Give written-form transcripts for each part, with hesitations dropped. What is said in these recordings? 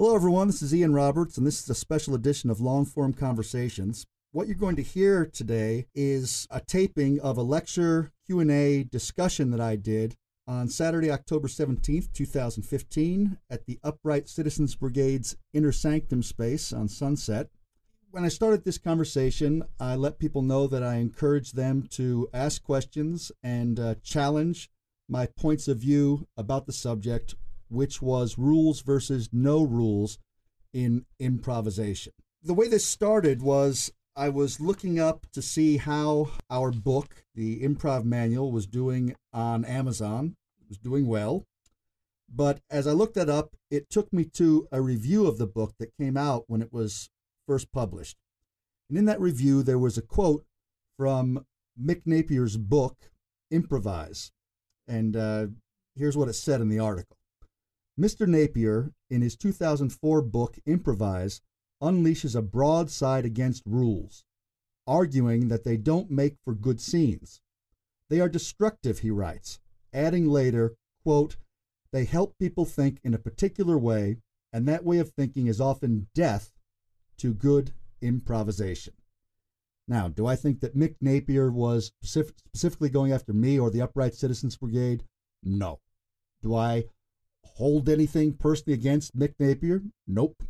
Hello, everyone. This is Ian Roberts, and this is a special edition of Long-Form Conversations. What you're going to hear today is a taping of a lecture Q&A discussion that I did on Saturday, October 17th, 2015, at the Upright Citizens Brigade's Inner Sanctum space on Sunset. When I started this conversation, I let people know that I encourage them to ask questions and challenge my points of view about the subject, which was rules versus no rules in improvisation. The way this started was I was looking up to see how our book, the Improv Manual, was doing on Amazon. It was doing well. But as I looked that up, it took me to a review of the book that came out when it was first published. And in that review, there was a quote from Mick Napier's book, Improvise. And here's what it said in the article. Mr. Napier, in his 2004 book, Improvise, unleashes a broadside against rules, arguing that they don't make for good scenes. They are destructive, he writes, adding later, quote, they help people think in a particular way, and that way of thinking is often death to good improvisation. Now, do I think that Mick Napier was specifically going after me or the Upright Citizens Brigade? No. Do I hold anything personally against Mick Napier? Nope.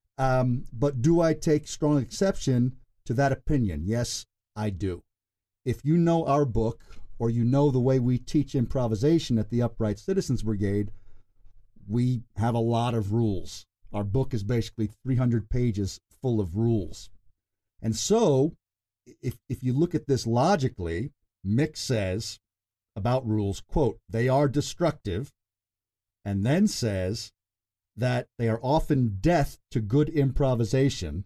But do I take strong exception to that opinion? Yes, I do. If you know our book, or you know the way we teach improvisation at the Upright Citizens Brigade, we have a lot of rules. Our book is basically 300 pages full of rules. And so, if you look at this logically, Mick says about rules, quote, they are destructive, and then says that they are often death to good improvisation.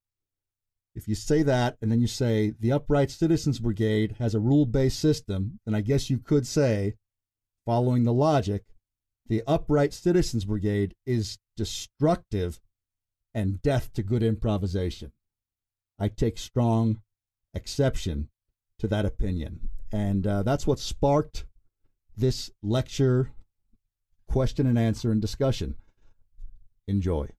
If you say that, and then you say the Upright Citizens Brigade has a rule-based system, then I guess you could say, following the logic, the Upright Citizens Brigade is destructive and death to good improvisation. I take strong exception to that opinion. And that's what sparked this lecture, question and answer, and discussion. Enjoy.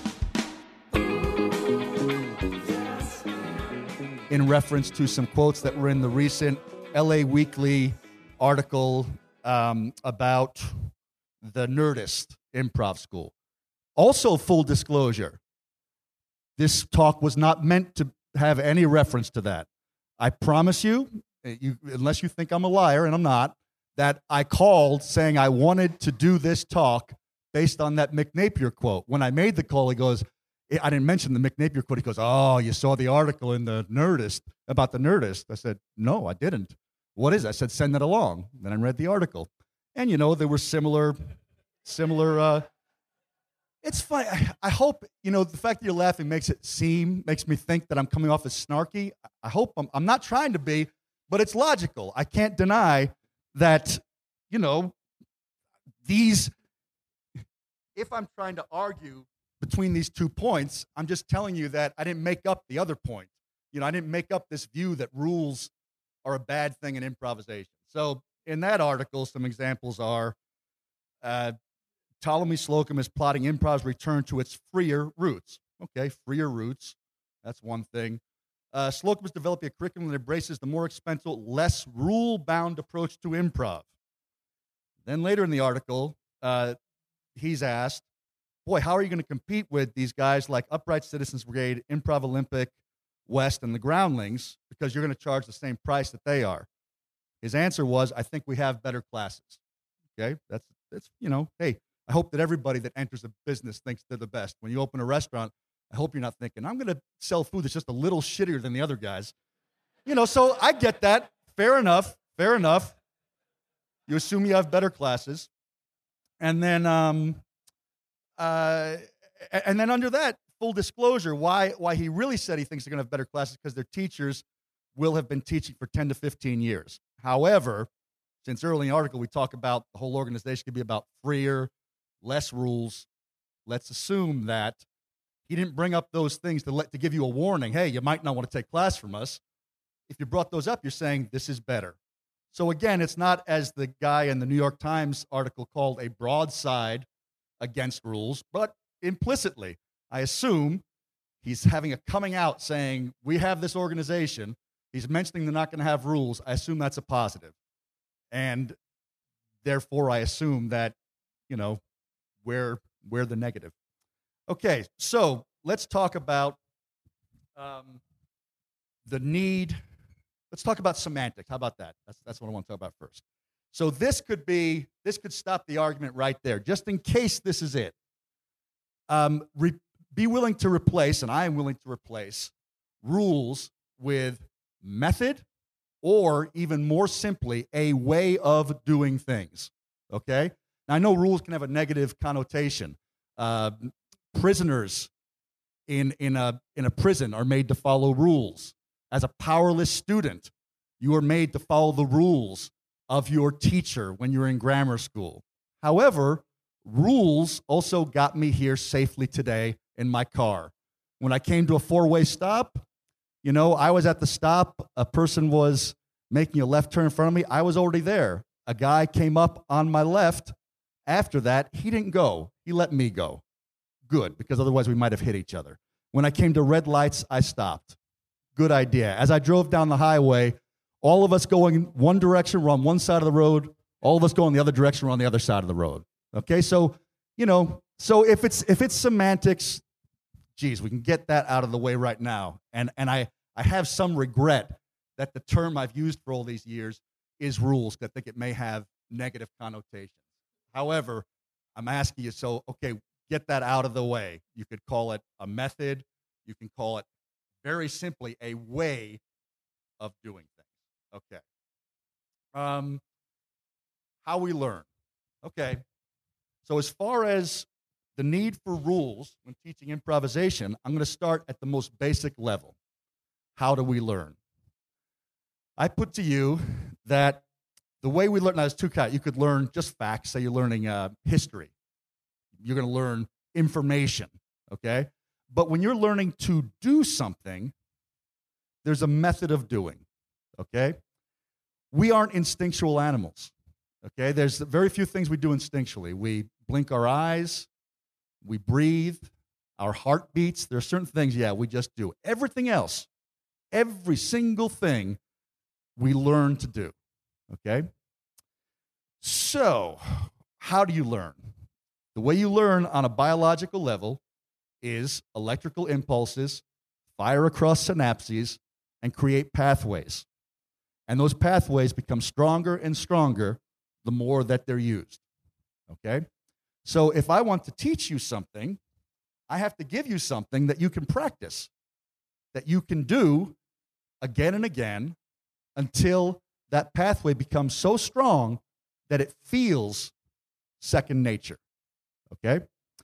In reference to some quotes that were in the recent LA Weekly article about the Nerdist Improv School. Also, full disclosure, this talk was not meant to have any reference to that. I promise you, unless you think I'm a liar, and I'm not, that I called saying I wanted to do this talk based on that Mick Napier quote. When I made the call, he goes, I didn't mention the Mick Napier quote. He goes, oh, you saw the article in the Nerdist about the Nerdist. I said, no, I didn't. What is it? I said, send it along. Then I read the article. And, there were similar, it's funny. I hope, the fact that you're laughing makes me think that I'm coming off as snarky. I hope I'm not trying to be, but it's logical. I can't deny that, if I'm trying to argue between these 2 points, I'm just telling you that I didn't make up the other point. I didn't make up this view that rules are a bad thing in improvisation. So in that article, some examples are, Ptolemy Slocum is plotting improv's return to its freer roots. Okay, freer roots. That's one thing. Slocum is developing a curriculum that embraces the more expensive, less rule-bound approach to improv. Then later in the article, he's asked, boy, how are you going to compete with these guys like Upright Citizens Brigade, Improv Olympic, West, and the Groundlings, because you're going to charge the same price that they are? His answer was, I think we have better classes. Okay, that's hey, I hope that everybody that enters a business thinks they're the best. When you open a restaurant, I hope you're not thinking, I'm going to sell food that's just a little shittier than the other guys. So I get that. Fair enough. You assume you have better classes. And then under that, full disclosure, why he really said he thinks they're going to have better classes, because their teachers will have been teaching for 10 to 15 years. However, since early in the article we talk about the whole organization could be about freer, less rules, let's assume that he didn't bring up those things to give you a warning. Hey, you might not want to take class from us. If you brought those up, you're saying this is better. So again, it's not, as the guy in the New York Times article called, a broadside against rules, but implicitly, I assume he's having a coming out saying, we have this organization. He's mentioning they're not going to have rules. I assume that's a positive. And therefore, I assume that, we're the negative. Okay, so let's talk about the need. Let's talk about semantics. How about that? That's what I want to talk about first. So this could stop the argument right there, just in case this is it. Be willing to replace, and I am willing to replace, rules with method, or even more simply, a way of doing things. Okay? Now, I know rules can have a negative connotation. Prisoners in a prison are made to follow rules. As a powerless student, you are made to follow the rules of your teacher when you're in grammar school. However, rules also got me here safely today in my car. When I came to a four-way stop, I was at the stop. A person was making a left turn in front of me. I was already there. A guy came up on my left. After that, he didn't go. He let me go. Good, because otherwise we might have hit each other. When I came to red lights, I stopped. Good idea. As I drove down the highway, all of us going one direction, we're on one side of the road. All of us going the other direction, we're on the other side of the road. Okay, so, so if it's semantics, geez, we can get that out of the way right now. And I have some regret that the term I've used for all these years is rules, because I think it may have negative connotations. However, I'm asking you, so, okay, get that out of the way. You could call it a method. You can call it, very simply, a way of doing things. Okay. How we learn. Okay. So as far as the need for rules when teaching improvisation, I'm going to start at the most basic level. How do we learn? I put to you that the way we learn, now there's two kinds. You could learn just facts, say you're learning history. You're going to learn information, okay? But when you're learning to do something, there's a method of doing, okay? We aren't instinctual animals, okay? There's very few things we do instinctually. We blink our eyes, we breathe, our heart beats. There are certain things, we just do. Everything else, every single thing, we learn to do, okay? So, how do you learn? The way you learn on a biological level is electrical impulses fire across synapses and create pathways. And those pathways become stronger and stronger the more that they're used, okay? So if I want to teach you something, I have to give you something that you can practice, that you can do again and again until that pathway becomes so strong that it feels second nature, okay?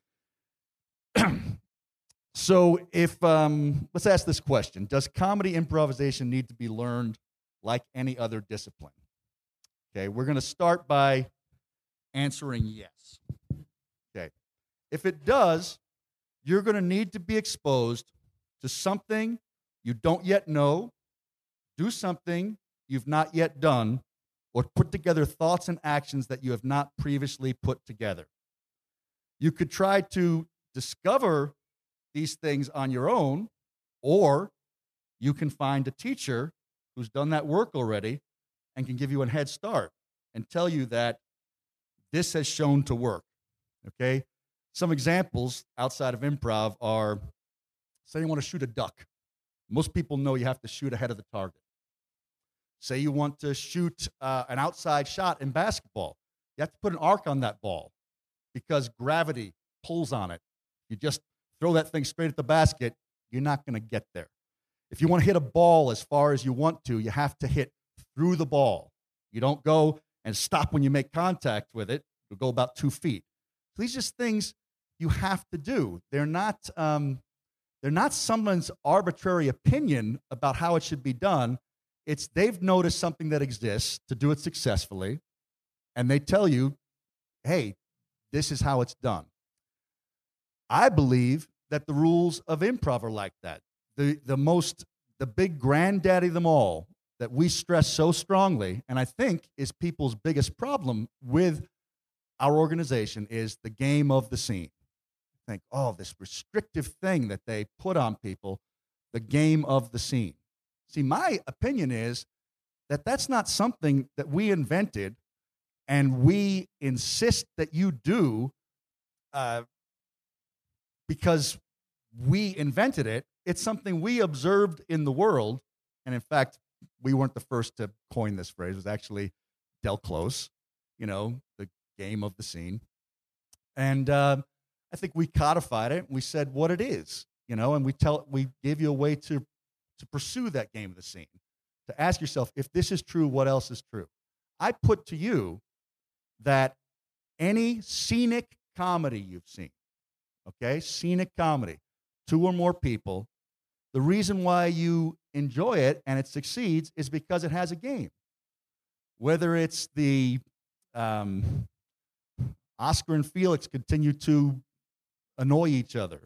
So if, let's ask this question. Does comedy improvisation need to be learned like any other discipline? Okay, we're going to start by answering yes. Okay, if it does, you're going to need to be exposed to something you don't yet know, do something you've not yet done, or put together thoughts and actions that you have not previously put together. You could try to discover these things on your own, or you can find a teacher who's done that work already and can give you a head start and tell you that this has shown to work, okay? Some examples outside of improv are, say you want to shoot a duck. Most people know you have to shoot ahead of the target. Say you want to shoot an outside shot in basketball. You have to put an arc on that ball because gravity pulls on it. You just throw that thing straight at the basket, you're not going to get there. If you want to hit a ball as far as you want to, you have to hit through the ball. You don't go and stop when you make contact with it. You'll go about 2 feet. So these are just things you have to do. They're not someone's arbitrary opinion about how it should be done. It's they've noticed something that exists to do it successfully, and they tell you, hey, this is how it's done. I believe that the rules of improv are like that. The big granddaddy of them all that we stress so strongly, and I think is people's biggest problem with our organization, is the game of the scene. think, oh, this restrictive thing that they put on people, the game of the scene. See, my opinion is that that's not something that we invented and we insist that you do because we invented it. It's something we observed in the world. And in fact, we weren't the first to coin this phrase. It was actually Del Close, the game of the scene. And I think we codified it. We said what it is, and we gave you a way to pursue that game of the scene, to ask yourself, if this is true, what else is true? I put to you that any scenic comedy you've seen, okay, scenic comedy, 2 or more people, the reason why you enjoy it and it succeeds is because it has a game. Whether it's the Oscar and Felix continue to annoy each other,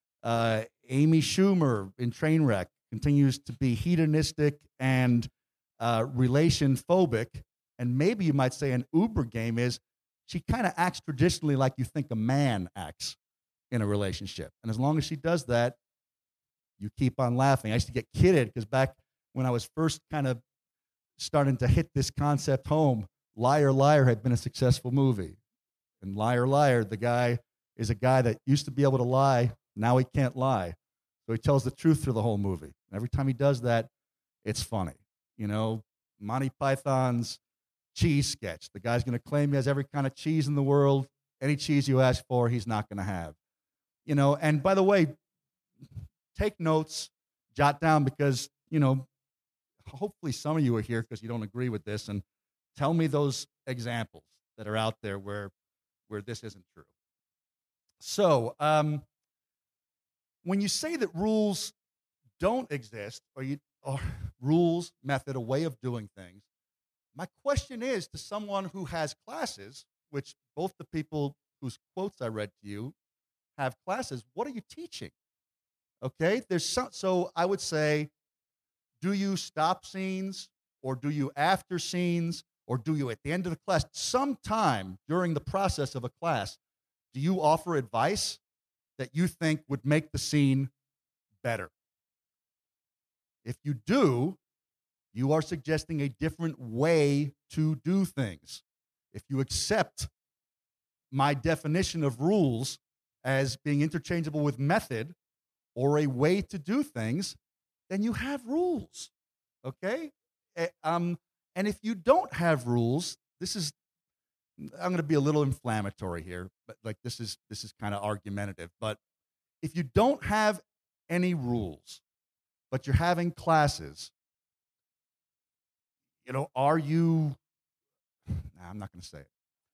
Amy Schumer in Trainwreck continues to be hedonistic and relation phobic, and maybe you might say an Uber game is she kind of acts traditionally like you think a man acts in a relationship. And as long as she does that, you keep on laughing. I used to get kidded because back when I was first kind of starting to hit this concept home, Liar, Liar had been a successful movie. And Liar, Liar, the guy is a guy that used to be able to lie. Now he can't lie. So he tells the truth through the whole movie. And every time he does that, it's funny. Monty Python's cheese sketch. The guy's going to claim he has every kind of cheese in the world. Any cheese you ask for, he's not going to have. And by the way, take notes, jot down, because, hopefully some of you are here because you don't agree with this, and tell me those examples that are out there where this isn't true. So, when you say that rules don't exist, or rules, method, a way of doing things, my question is to someone who has classes, which both the people whose quotes I read to you have classes, what are you teaching? Okay, so I would say, do you stop scenes, or do you after scenes, or do you at the end of the class? Sometime during the process of a class, do you offer advice that you think would make the scene better? If you do, you are suggesting a different way to do things. If you accept my definition of rules as being interchangeable with method or a way to do things, then you have rules, okay? And if you don't have rules, I'm going to be a little inflammatory here, but this is kind of argumentative. But if you don't have any rules, but you're having classes, are you? Nah, I'm not going to say it.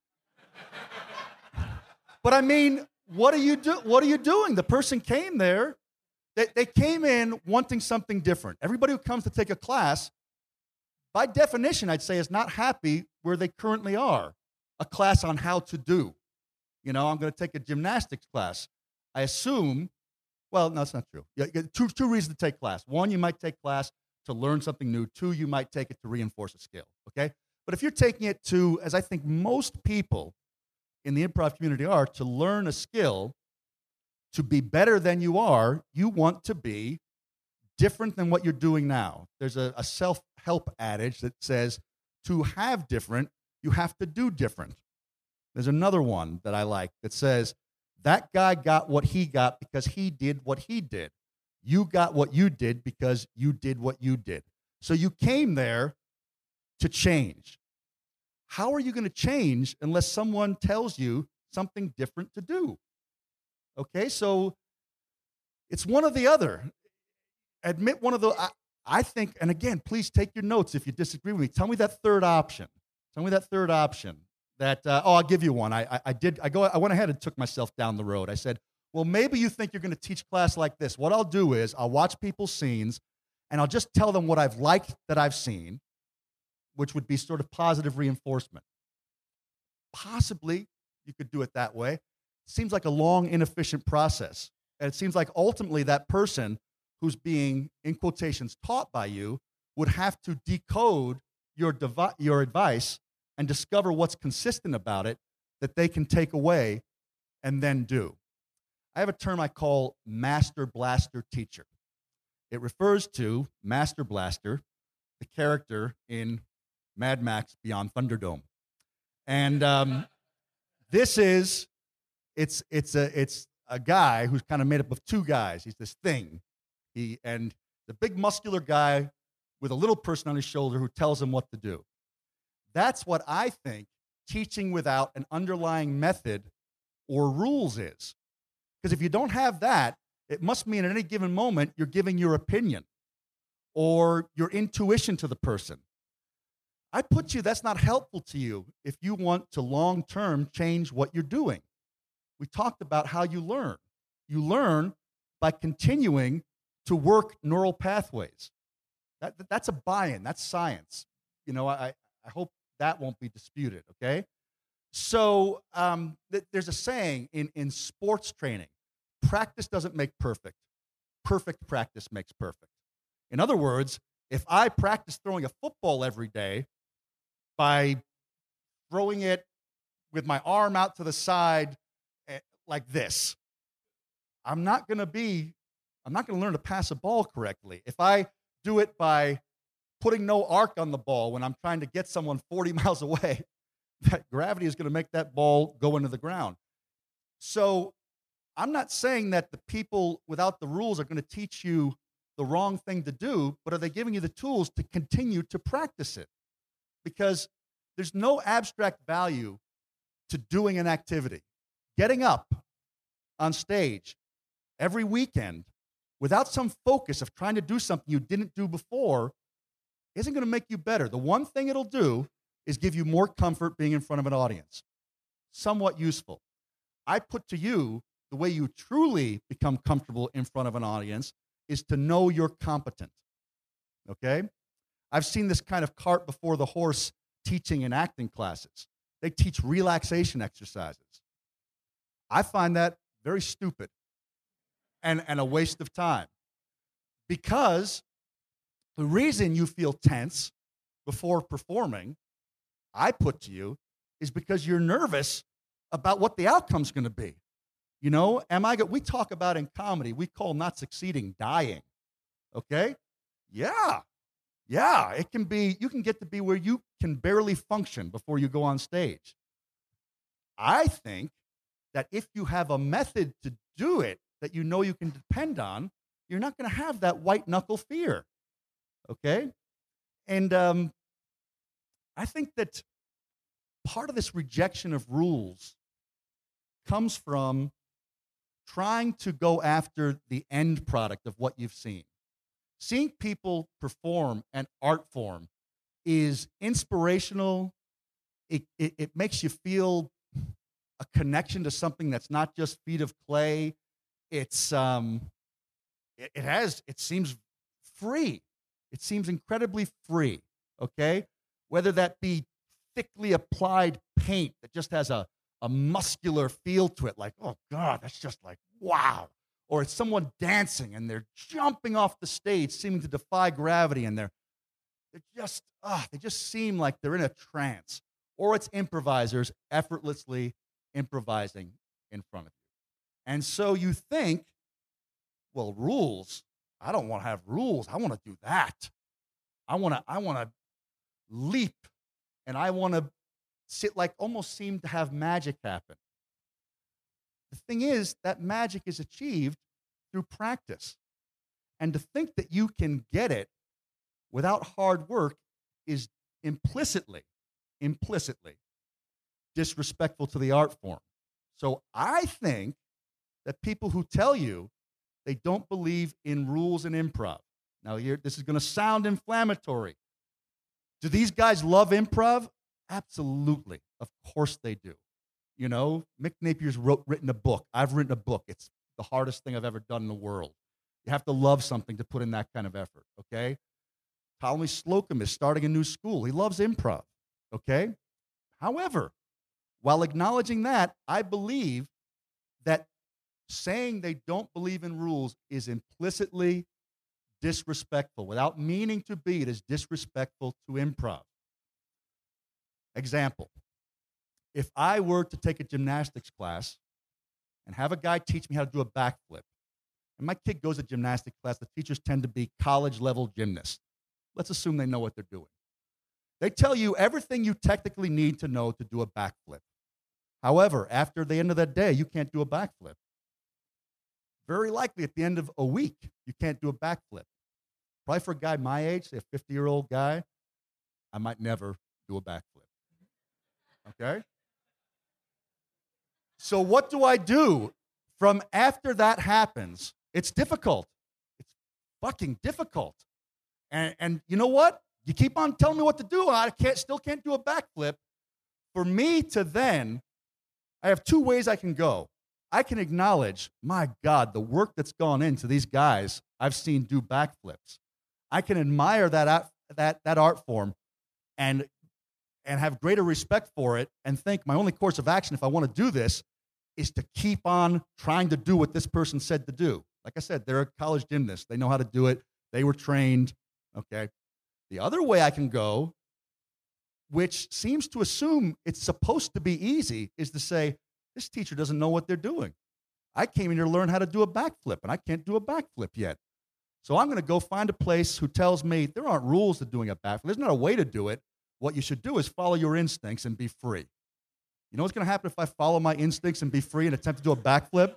But I mean, what are you doing? The person came there. They came in wanting something different. Everybody who comes to take a class, by definition, I'd say, is not happy where they currently are. A class on how to do. I'm going to take a gymnastics class. I assume, well, no, that's not true. Two reasons to take class. One, you might take class to learn something new. 2, you might take it to reinforce a skill, okay? But if you're taking it to, as I think most people in the improv community are, to learn a skill, to be better than you are, you want to be different than what you're doing now. There's a self-help adage that says, to have different, you have to do different. There's another one that I like that says, that guy got what he got because he did what he did. You got what you did because you did what you did. So you came there to change. How are you going to change unless someone tells you something different to do? Okay, so it's one or the other. Admit one of the, I think, and again, please take your notes if you disagree with me. Tell me that third option. Tell me that third option. I'll give you one. I went ahead and took myself down the road. I said, well, maybe you think you're going to teach class like this. What I'll do is I'll watch people's scenes, and I'll just tell them what I've liked that I've seen, which would be sort of positive reinforcement. Possibly you could do it that way. It seems like a long, inefficient process. And it seems like ultimately that person who's being, in quotations, taught by you would have to decode your advice and discover what's consistent about it that they can take away and then do. I have a term I call Master Blaster Teacher. It refers to Master Blaster, the character in Mad Max Beyond Thunderdome. And this is, it's a guy who's kind of made up of two guys. He's this thing. And the big muscular guy with a little person on his shoulder who tells him what to do. That's what I think teaching without an underlying method or rules is. Because if you don't have that, it must mean at any given moment you're giving your opinion or your intuition to the person. I put you, that's not helpful to you if you want to long-term change what you're doing. We talked about how you learn. You learn by continuing to work neural pathways. That's a buy-in. That's science. You know, I hope that won't be disputed, okay? So there's a saying in sports training, practice doesn't make perfect. Perfect practice makes perfect. In other words, if I practice throwing a football every day by throwing it with my arm out to the side like this, I'm not going to learn to pass a ball correctly. If I do it by putting no arc on the ball when I'm trying to get someone 40 miles away, that gravity is going to make that ball go into the ground. So I'm not saying that the people without the rules are going to teach you the wrong thing to do, but are they giving you the tools to continue to practice it? Because there's no abstract value to doing an activity. Getting up on stage every weekend without some focus of trying to do something you didn't do before isn't going to make you better. The one thing it'll do is give you more comfort being in front of an audience. Somewhat useful. I put to you the way you truly become comfortable in front of an audience is to know you're competent. Okay? I've seen this kind of cart before the horse teaching and acting classes. They teach relaxation exercises. I find that very stupid and a waste of time. Because the reason you feel tense before performing, I put to you, is because you're nervous about what the outcome's going to be. You know, we talk about in comedy, we call not succeeding dying. Okay? Yeah, it can be, you can get to be where you can barely function before you go on stage. I think that if you have a method to do it that you know you can depend on, you're not going to have that white knuckle fear. Okay? And I think that part of this rejection of rules comes from trying to go after the end product of what you've seen. Seeing people perform an art form is inspirational. It makes you feel a connection to something that's not just feet of clay. It seems free. It seems incredibly free, okay? Whether that be thickly applied paint that just has a muscular feel to it, like, oh God, that's just like, wow. Or it's someone dancing and they're jumping off the stage, seeming to defy gravity, and they just seem like they're in a trance. Or it's improvisers effortlessly improvising in front of you. And so you think, well, rules, I don't want to have rules. I want to do that. I want to leap, and I want to sit like almost seem to have magic happen. The thing is, that magic is achieved through practice. And to think that you can get it without hard work is implicitly disrespectful to the art form. So I think that people who tell you they don't believe in rules and improv. Now, this is going to sound inflammatory. Do these guys love improv? Absolutely. Of course they do. You know, Mick Napier's written a book. I've written a book. It's the hardest thing I've ever done in the world. You have to love something to put in that kind of effort, okay? Ptolemy Slocum is starting a new school. He loves improv, okay? However, while acknowledging that, I believe that saying they don't believe in rules is implicitly disrespectful. Without meaning to be, it is disrespectful to improv. Example, if I were to take a gymnastics class and have a guy teach me how to do a backflip. And my kid goes to gymnastic class. The teachers tend to be college-level gymnasts. Let's assume they know what they're doing. They tell you everything you technically need to know to do a backflip. However, after the end of that day, you can't do a backflip. Very likely at the end of a week, you can't do a backflip. Probably for a guy my age, say a 50-year-old guy, I might never do a backflip. Okay? So what do I do from after that happens? It's difficult. It's fucking difficult. And you know what? You keep on telling me what to do, and I still can't do a backflip. For me to then, I have two ways I can go. I can acknowledge, my God, the work that's gone into these guys I've seen do backflips. I can admire that art form and have greater respect for it and think my only course of action if I want to do this is to keep on trying to do what this person said to do. Like I said, they're a college gymnast. They know how to do it. They were trained, okay? The other way I can go, which seems to assume it's supposed to be easy, is to say, this teacher doesn't know what they're doing. I came in here to learn how to do a backflip, and I can't do a backflip yet. So I'm going to go find a place who tells me there aren't rules to doing a backflip. There's not a way to do it. What you should do is follow your instincts and be free. You know what's going to happen if I follow my instincts and be free and attempt to do a backflip?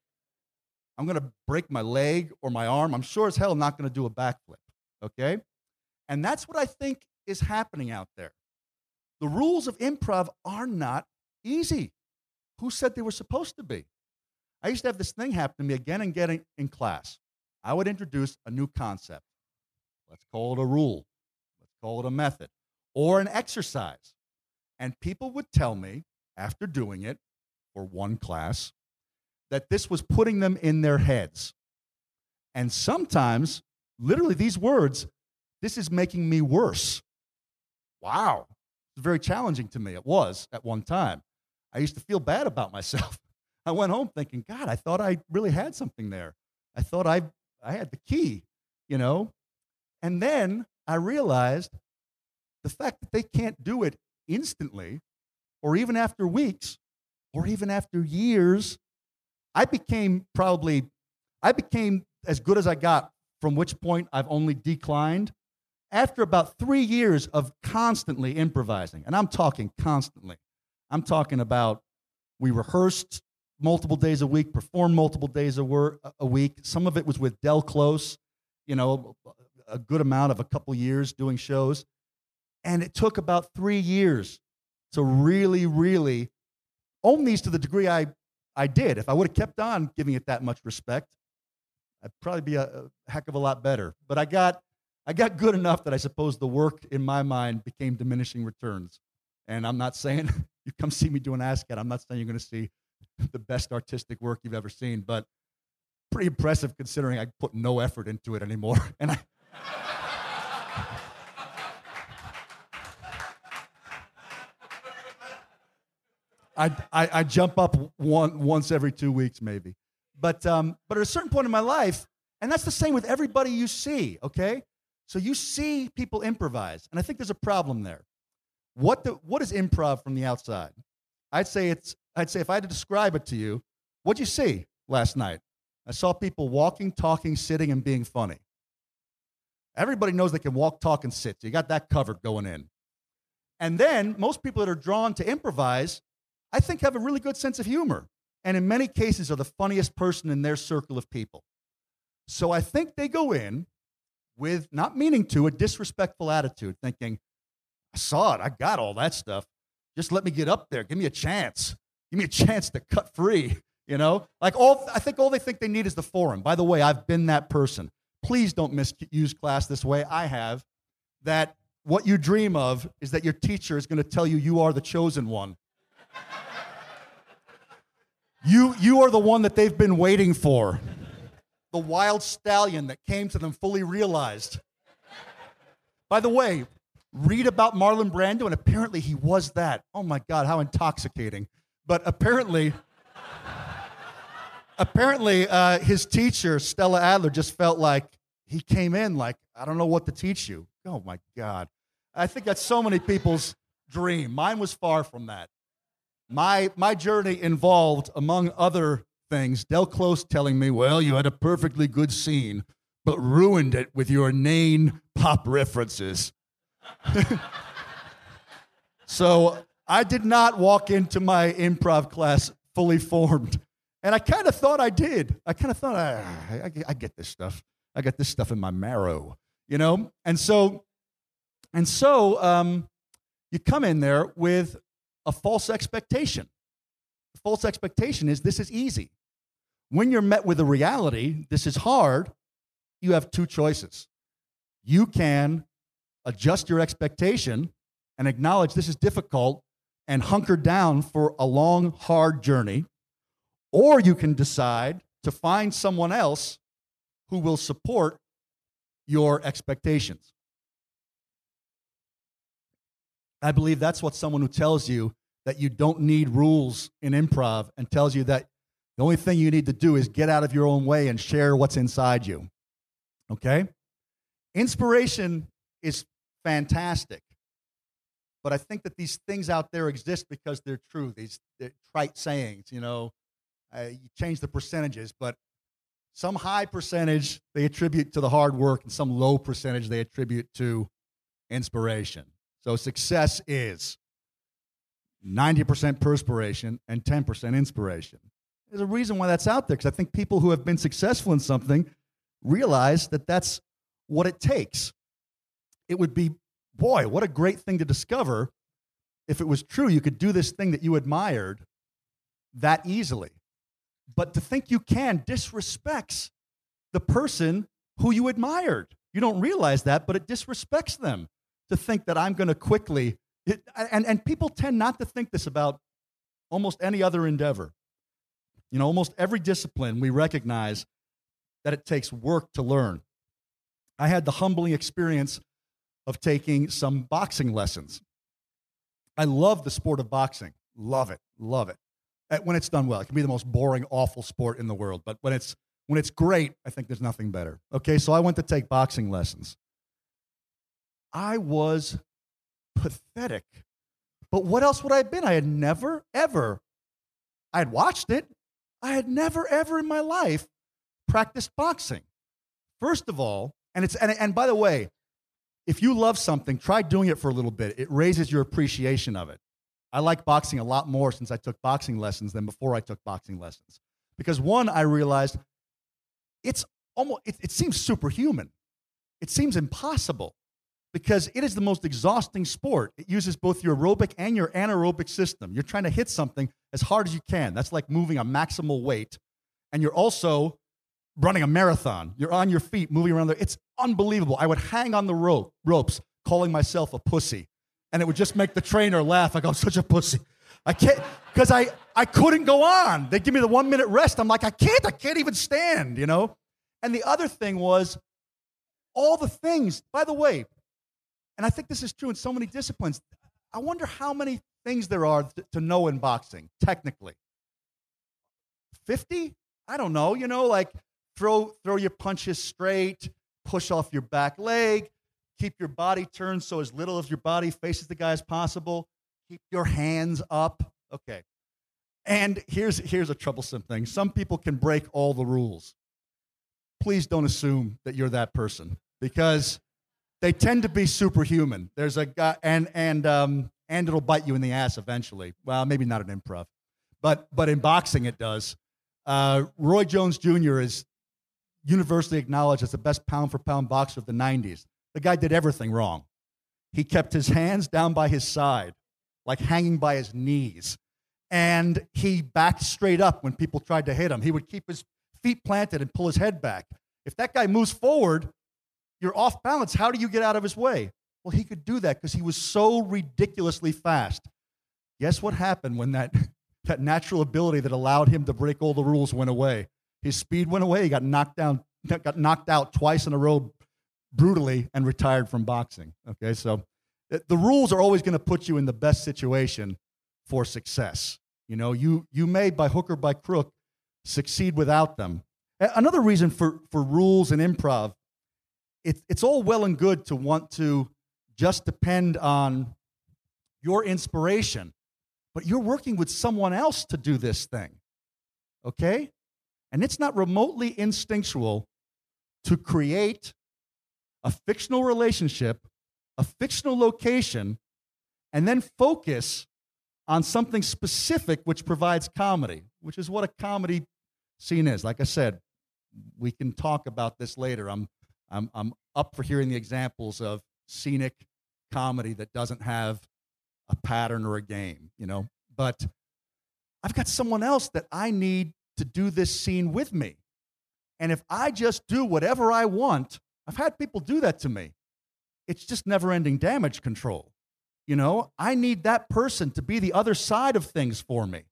I'm going to break my leg or my arm. I'm sure as hell not going to do a backflip, okay? And that's what I think is happening out there. The rules of improv are not easy. Who said they were supposed to be? I used to have this thing happen to me again and again in class. I would introduce a new concept. Let's call it a rule. Let's call it a method. Or an exercise. And people would tell me, after doing it for one class, that this was putting them in their heads. And sometimes, literally these words, this is making me worse. Wow. It's very challenging to me. It was at one time. I used to feel bad about myself. I went home thinking, God, I thought I really had something there. I thought I had the key, you know? And then I realized the fact that they can't do it instantly, or even after weeks, or even after years, I became as good as I got, from which point I've only declined, after about 3 years of constantly improvising. And I'm talking constantly. I'm talking about we rehearsed multiple days a week, performed multiple days a week. Some of it was with Del Close, you know, a good amount of a couple years doing shows. And it took about 3 years to really, really own these to the degree I did. If I would have kept on giving it that much respect, I'd probably be a heck of a lot better. But I got good enough that I suppose the work in my mind became diminishing returns. And I'm not saying you come see me do an ASCAT. I'm not saying you're going to see the best artistic work you've ever seen, but pretty impressive considering I put no effort into it anymore. And I jump up once every 2 weeks maybe. But at a certain point in my life, and that's the same with everybody you see, okay? So you see people improvise, and I think there's a problem there. What is improv from the outside? I'd say if I had to describe it to you, what'd you see last night? I saw people walking, talking, sitting, and being funny. Everybody knows they can walk, talk, and sit. So you got that covered going in. And then most people that are drawn to improvise, I think, have a really good sense of humor, and in many cases are the funniest person in their circle of people. So I think they go in with, not meaning to, a disrespectful attitude, thinking, I saw it, I got all that stuff. Just let me get up there. Give me a chance. Give me a chance to cut free, you know? I think all they think they need is the forum. By the way, I've been that person. Please don't misuse class this way. I have. That what you dream of is that your teacher is going to tell you you are the chosen one. You are the one that they've been waiting for. The wild stallion that came to them fully realized. By the way, read about Marlon Brando, and apparently he was that. Oh my God, how intoxicating. But apparently his teacher, Stella Adler, just felt like he came in like, I don't know what to teach you. Oh my God. I think that's so many people's dream. Mine was far from that. My journey involved, among other things. Del Close telling me, well, you had a perfectly good scene, but ruined it with your inane pop references. So I did not walk into my improv class fully formed. And I kind of thought I did. I kind of thought, I get this stuff. I got this stuff in my marrow, you know? And so you come in there with a false expectation. The false expectation is this is easy. When you're met with a reality, this is hard, you have two choices. You can adjust your expectation and acknowledge this is difficult and hunker down for a long, hard journey, or you can decide to find someone else who will support your expectations. I believe that's what someone who tells you that you don't need rules in improv and tells you that the only thing you need to do is get out of your own way and share what's inside you. Okay? Inspiration is fantastic. But I think that these things out there exist because they're true. They're trite sayings, you know. You change the percentages, but some high percentage they attribute to the hard work, and some low percentage they attribute to inspiration. So success is 90% perspiration and 10% inspiration. There's a reason why that's out there, because I think people who have been successful in something realize that that's what it takes. It would be, boy, what a great thing to discover if it was true you could do this thing that you admired that easily. But to think you can disrespects the person who you admired. You don't realize that, but it disrespects them to think that I'm going to quickly, and people tend not to think this about almost any other endeavor. You know, almost every discipline we recognize that it takes work to learn. I had the humbling experience of taking some boxing lessons. I love the sport of boxing. Love it. When it's done well. It can be the most boring, awful sport in the world. But when it's great, I think there's nothing better. Okay, so I went to take boxing lessons. I was pathetic. But what else would I have been? I had never, ever, I had watched it. I had never, ever in my life practiced boxing. First of all, and by the way, if you love something, try doing it for a little bit. It raises your appreciation of it. I like boxing a lot more since I took boxing lessons than before I took boxing lessons. Because one, I realized it seems superhuman. It seems impossible because it is the most exhausting sport. It uses both your aerobic and your anaerobic system. You're trying to hit something as hard as you can. That's like moving a maximal weight. And you're also running a marathon. You're on your feet, moving around there. It's unbelievable. I would hang on the ropes, calling myself a pussy. And it would just make the trainer laugh. I go, I'm such a pussy. I can't, because I couldn't go on. They give me the 1 minute rest. I'm like, I can't even stand, you know? And the other thing was all the things, by the way, and I think this is true in so many disciplines, I wonder how many things there are to know in boxing, technically. 50? I don't know, you know, like throw your punches straight, push off your back leg, keep your body turned so as little of your body faces the guy as possible. Keep your hands up. Okay. And here's a troublesome thing. Some people can break all the rules. Please don't assume that you're that person because they tend to be superhuman. There's a guy, and it'll bite you in the ass eventually. Well, maybe not in improv, but in boxing it does. Roy Jones Jr. is universally acknowledged as the best pound-for-pound boxer of the 90s. The guy did everything wrong. He kept his hands down by his side, like hanging by his knees. And he backed straight up when people tried to hit him. He would keep his feet planted and pull his head back. If that guy moves forward, you're off balance. How do you get out of his way? Well, he could do that because he was so ridiculously fast. Guess what happened when that natural ability that allowed him to break all the rules went away? His speed went away. He got knocked out twice in a row brutally and retired from boxing. Okay, so the rules are always going to put you in the best situation for success. You know, you may, by hook or by crook, succeed without them. Another reason for rules in improv, it's all well and good to want to just depend on your inspiration, but you're working with someone else to do this thing, okay? And it's not remotely instinctual to create a fictional relationship, a fictional location, and then focus on something specific which provides comedy, which is what a comedy scene is. Like I said, we can talk about this later. I'm up for hearing the examples of scenic comedy that doesn't have a pattern or a game, But I've got someone else that I need to do this scene with me. And if I just do whatever I want, I've had people do that to me. It's just never-ending damage control. I need that person to be the other side of things for me.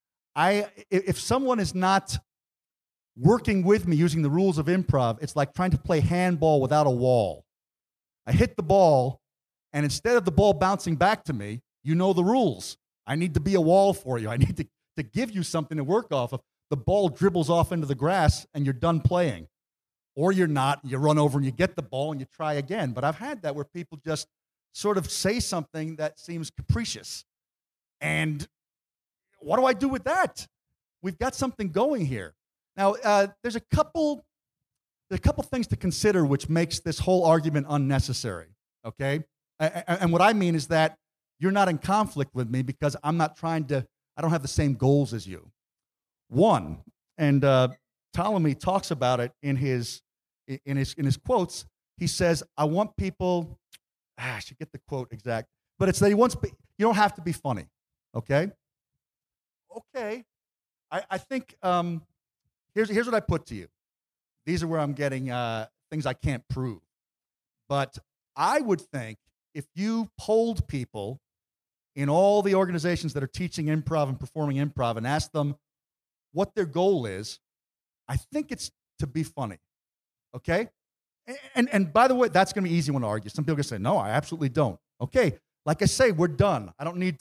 If someone is not working with me using the rules of improv, it's like trying to play handball without a wall. I hit the ball, and instead of the ball bouncing back to me, you know the rules. I need to be a wall for you. I need to give you something to work off of. The ball dribbles off into the grass, and you're done playing. Or you're not. You run over, and you get the ball, and you try again. But I've had that where people just sort of say something that seems capricious. And what do I do with that? We've got something going here. Now, there's a couple things to consider which makes this whole argument unnecessary, okay? And what I mean is that you're not in conflict with me because I don't have the same goals as you. One, and Ptolemy talks about it in his quotes. He says, I want people, I should get the quote exact, but it's that you don't have to be funny, okay? Okay. I think, here's what I put to you. These are where I'm getting things I can't prove. But I would think if you polled people in all the organizations that are teaching improv and performing improv and asked them what their goal is, I think it's to be funny, okay? And by the way, that's going to be an easy one to argue. Some people are going to say, no, I absolutely don't. Okay, like I say, we're done.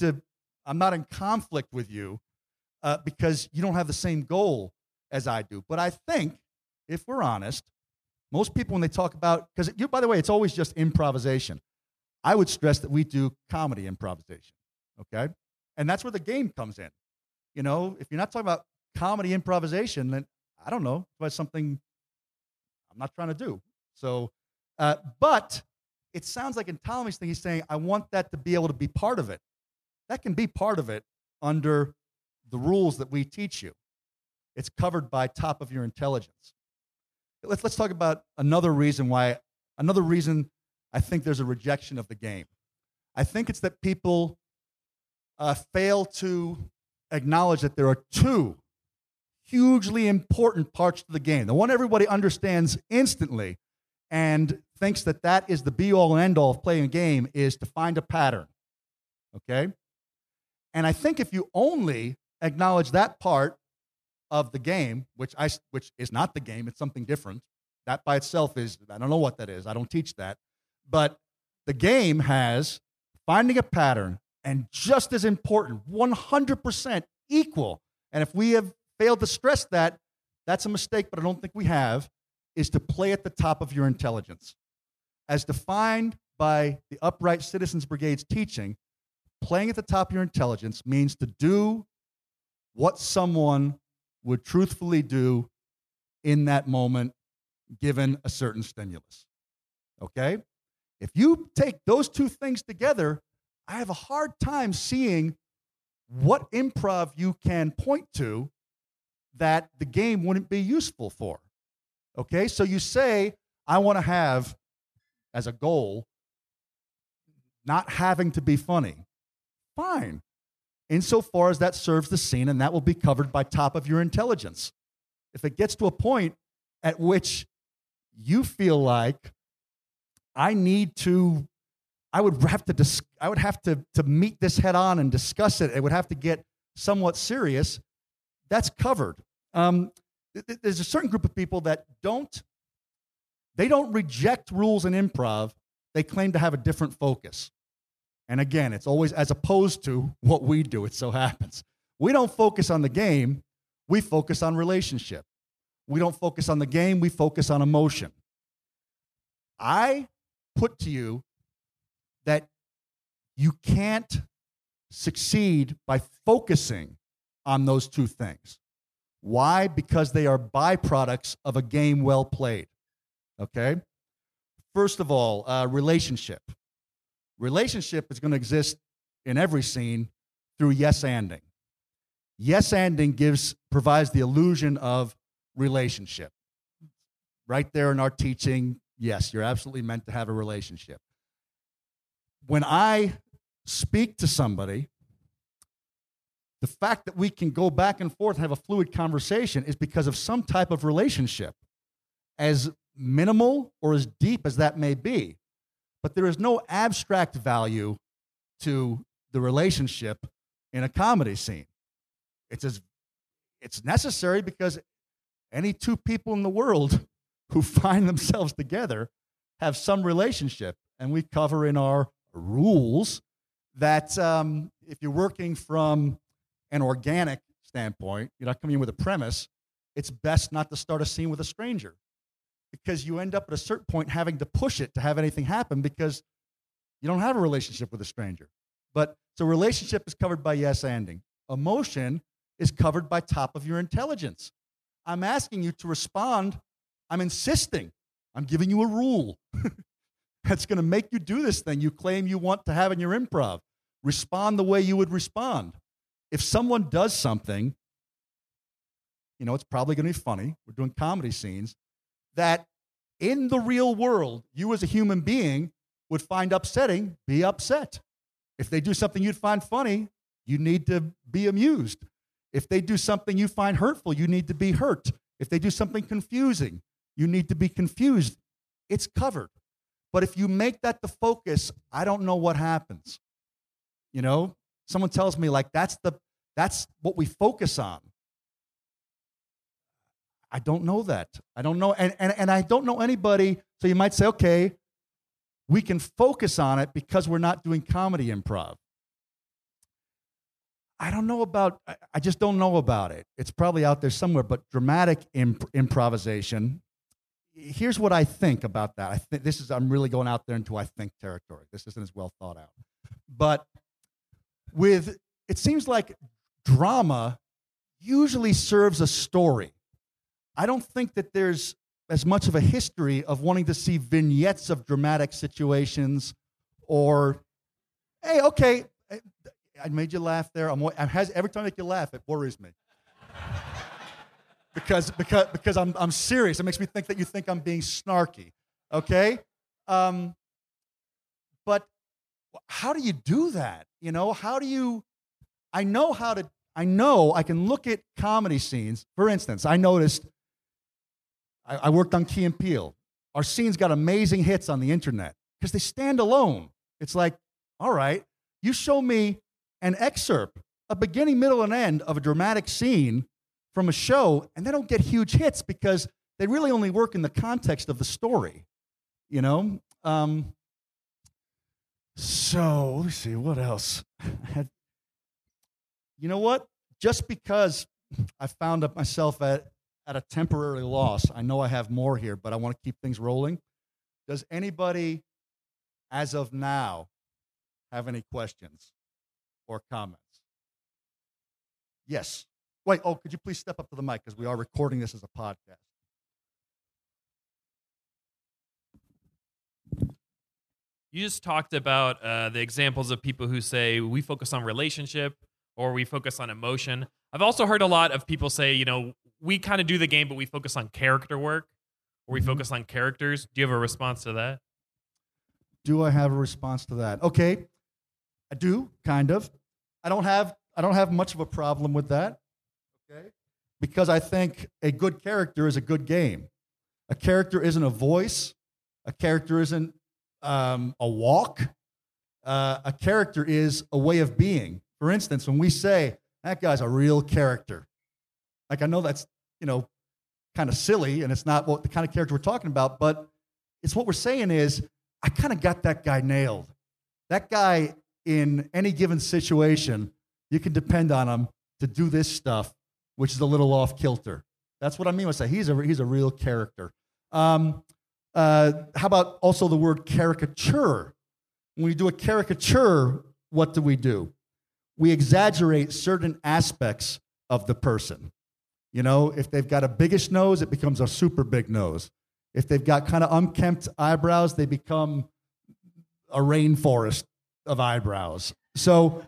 I'm not in conflict with you because you don't have the same goal as I do. But I think, if we're honest, most people when they talk about, because by the way, it's always just improvisation. I would stress that we do comedy improvisation, okay? And that's where the game comes in. If you're not talking about comedy improvisation, then I don't know, it's something I'm not trying to do. So, but it sounds like in Ptolemy's thing, he's saying, I want that to be able to be part of it. That can be part of it under the rules that we teach you. It's covered by top of your intelligence. Let's talk about another reason I think there's a rejection of the game. I think it's that people fail to acknowledge that there are two hugely important parts to the game. The one everybody understands instantly and thinks that is the be-all and end-all of playing a game is to find a pattern, okay? And I think if you only acknowledge that part of the game, which is not the game, it's something different. That by itself is, I don't know what that is. I don't teach that. But the game has finding a pattern, and just as important, 100% equal. And if we have failed to stress that, that's a mistake, but I don't think we have, is to play at the top of your intelligence. As defined by the Upright Citizens Brigade's teaching, playing at the top of your intelligence means to do what someone would truthfully do in that moment given a certain stimulus. Okay? If you take those two things together, I have a hard time seeing what improv you can point to that the game wouldn't be useful for. Okay? So you say, I want to have, as a goal, not having to be funny. Fine. Insofar as that serves the scene, and that will be covered by top of your intelligence. If it gets to a point at which you feel like I would have to meet this head on and discuss it. It would have to get somewhat serious. That's covered. There's a certain group of people that don't reject rules in improv. They claim to have a different focus. And again, it's always as opposed to what we do, it so happens. We don't focus on the game, we focus on relationship. We don't focus on the game, we focus on emotion. I put to you that you can't succeed by focusing on those two things. Why? Because they are byproducts of a game well played. Okay? First of all, relationship. Relationship is going to exist in every scene through yes-anding. Yes-anding provides the illusion of relationship. Right there in our teaching, yes, you're absolutely meant to have a relationship. When I speak to somebody, the fact that we can go back and forth and have a fluid conversation is because of some type of relationship, as minimal or as deep as that may be. But there is no abstract value to the relationship in a comedy scene. It's necessary because any two people in the world who find themselves together have some relationship. And we cover in our rules that if you're working from an organic standpoint, you're not coming in with a premise, it's best not to start a scene with a stranger, because you end up at a certain point having to push it to have anything happen because you don't have a relationship with a stranger. But so relationship is covered by yes-anding. Emotion is covered by top of your intelligence. I'm asking you to respond. I'm insisting. I'm giving you a rule that's going to make you do this thing you claim you want to have in your improv. Respond the way you would respond. If someone does something, it's probably going to be funny. We're doing comedy scenes that in the real world, you as a human being would find upsetting, be upset. If they do something you'd find funny, you need to be amused. If they do something you find hurtful, you need to be hurt. If they do something confusing, you need to be confused. It's covered. But if you make that the focus, I don't know what happens. Someone tells me like that's what we focus on. I don't know that. I don't know, and I don't know anybody. So you might say, okay, we can focus on it because we're not doing comedy improv. I just don't know about it. It's probably out there somewhere, but dramatic improvisation, here's what I think about that. I'm really going out there into I think territory. This isn't as well thought out. But it seems like drama usually serves a story. I don't think that there's as much of a history of wanting to see vignettes of dramatic situations or, hey, okay, I made you laugh there. Every time I make you laugh, it worries me. because I'm serious. It makes me think that you think I'm being snarky, okay? But how do you do that? I know I can look at comedy scenes. For instance, I noticed I worked on Key and Peele. Our scenes got amazing hits on the internet because they stand alone. It's like, all right, you show me an excerpt, a beginning, middle, and end of a dramatic scene from a show, and they don't get huge hits because they really only work in the context of the story, So let me see, what else? You know what? Just because I found myself at a temporary loss, I know I have more here, but I want to keep things rolling. Does anybody, as of now, have any questions or comments? Yes. Wait, could you please step up to the mic because we are recording this as a podcast. You just talked about the examples of people who say we focus on relationship or we focus on emotion. I've also heard a lot of people say, we kind of do the game, but we focus on character work or we focus on characters. Do you have a response to that? Do I have a response to that? Okay, I do, kind of. I don't have much of a problem with that, okay? Because I think a good character is a good game. A character isn't a voice. A character isn't a walk. A character is a way of being. For instance, when we say, that guy's a real character, like I know that's, kind of silly and it's not what the kind of character we're talking about, but it's what we're saying is, I kind of got that guy nailed. That guy in any given situation, you can depend on him to do this stuff, which is a little off kilter. That's what I mean when I say he's a real character. How about also the word caricature? When we do a caricature, what do? We exaggerate certain aspects of the person. You know, if they've got a biggish nose, it becomes a super big nose. If they've got kind of unkempt eyebrows, they become a rainforest of eyebrows. So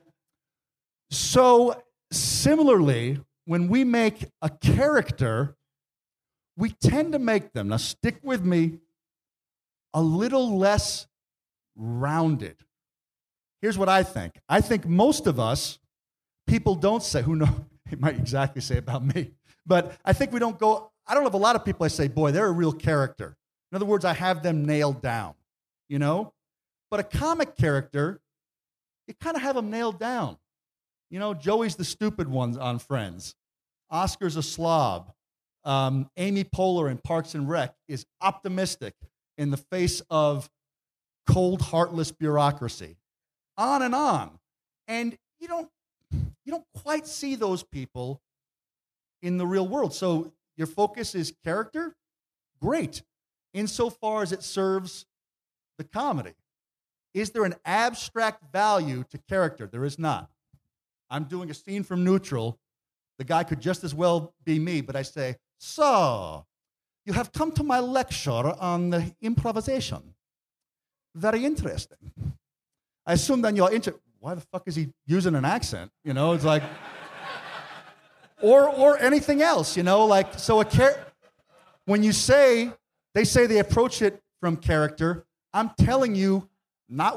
similarly, when we make a character, we tend to make them, now stick with me, a little less rounded. Here's what I think. I think most of us, people don't say, who know, it might exactly say about me, but I think we don't go, I don't have a lot of people I say, boy, they're a real character. In other words, I have them nailed down, you know? But a comic character, you kind of have them nailed down. You know, Joey's the stupid one on Friends. Oscar's a slob. Amy Poehler in Parks and Rec is optimistic in the face of cold, heartless bureaucracy. On and on. And you don't quite see those people in the real world. So your focus is character? Great. Insofar as it serves the comedy. Is there an abstract value to character? There is not. I'm doing a scene from Neutral. The guy could just as well be me, but I say, so, you have come to my lecture on the improvisation. Very interesting. I assume then you're interested. Why the fuck is he using an accent? You know, it's like, or anything else, you know, like, so when you say, they say they approach it from character, I'm telling you, not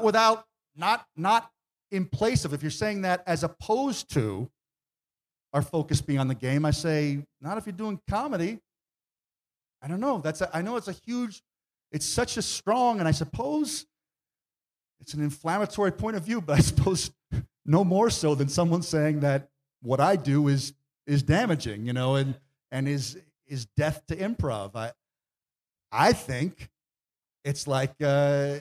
in place of, if you're saying that as opposed to our focus being on the game, I say, not if you're doing comedy. I don't know. I know it's such a strong, and I suppose it's an inflammatory point of view, but I suppose no more so than someone saying that what I do is damaging, you know, and is death to improv. I think it's like a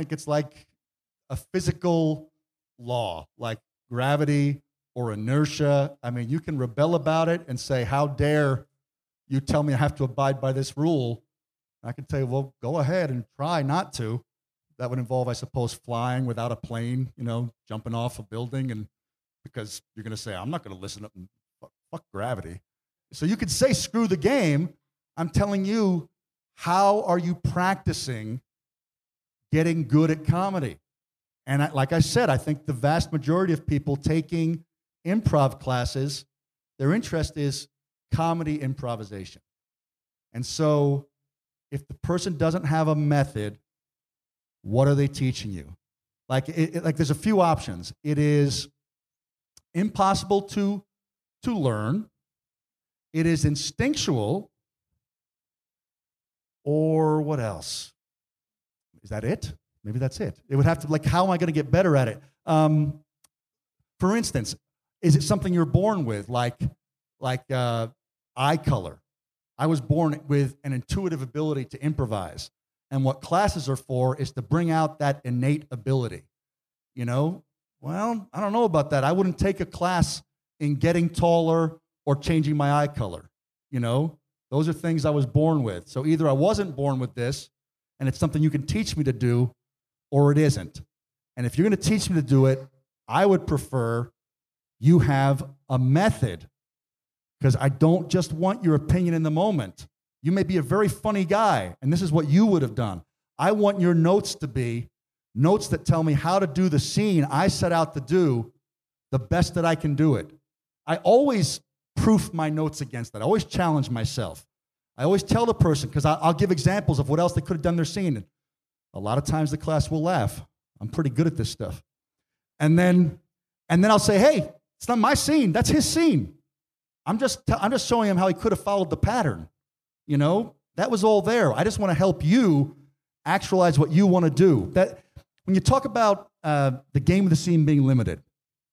physical law, like gravity or inertia. I mean, you can rebel about it and say, how dare you tell me I have to abide by this rule? I can tell you, well, go ahead and try not to. That would involve, I suppose, flying without a plane, you know, jumping off a building, and because you're going to say, I'm not going to listen up and fuck gravity. So you could say, screw the game. I'm telling you, how are you practicing getting good at comedy? And like I said, I think the vast majority of people taking improv classes, their interest is comedy improvisation. And so if the person doesn't have a method, what are they teaching you? Like there's a few options. It is impossible to learn. It is instinctual. Or what else? Is that it? Maybe that's it. It would have to, like, how am I going to get better at it? For instance, is it something you're born with, like eye color? I was born with an intuitive ability to improvise. And what classes are for is to bring out that innate ability. You know, well, I don't know about that. I wouldn't take a class in getting taller or changing my eye color. You know, those are things I was born with. So either I wasn't born with this, and it's something you can teach me to do, or it isn't. And if you're going to teach me to do it, I would prefer you have a method, because I don't just want your opinion in the moment. You may be a very funny guy, and this is what you would have done. I want your notes to be notes that tell me how to do the scene I set out to do the best that I can do it. I always proof my notes against that. I always challenge myself. I always tell the person, because I'll give examples of what else they could have done their scene. And a lot of times the class will laugh. I'm pretty good at this stuff. And then I'll say, hey, it's not my scene. That's his scene. I'm just showing him how he could have followed the pattern. You know, that was all there. I just want to help you actualize what you want to do. That when you talk about the game of the scene being limited,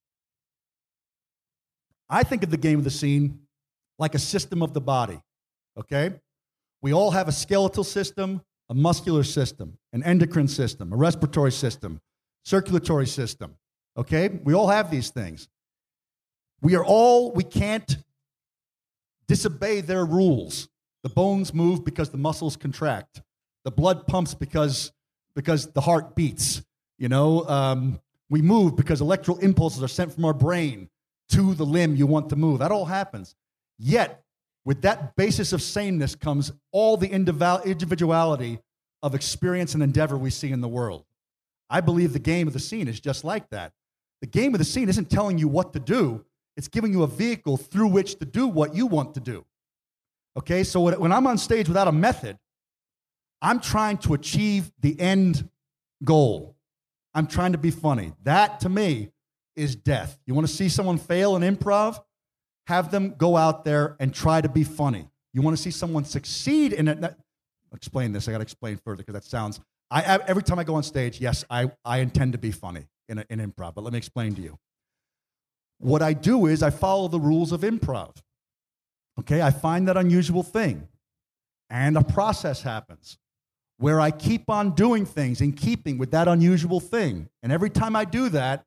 I think of the game of the scene like a system of the body, okay? We all have a skeletal system, a muscular system, an endocrine system, a respiratory system, circulatory system, okay? We all have these things. We can't disobey their rules. The bones move because the muscles contract. The blood pumps because the heart beats. You know, we move because electrical impulses are sent from our brain to the limb you want to move. That all happens. Yet, With that basis of sameness comes all the individuality of experience and endeavor we see in the world. I believe the game of the scene is just like that. The game of the scene isn't telling you what to do. It's giving you a vehicle through which to do what you want to do. Okay, so when I'm on stage without a method, I'm trying to achieve the end goal. I'm trying to be funny. That, to me, is death. You want to see someone fail in improv? Have them go out there and try to be funny. You want to see someone succeed in it? I'll explain this. I got to explain further because that sounds... every time I go on stage, yes, I intend to be funny in improv, but let me explain to you. What I do is I follow the rules of improv. Okay, I find that unusual thing, and a process happens where I keep on doing things in keeping with that unusual thing. And every time I do that,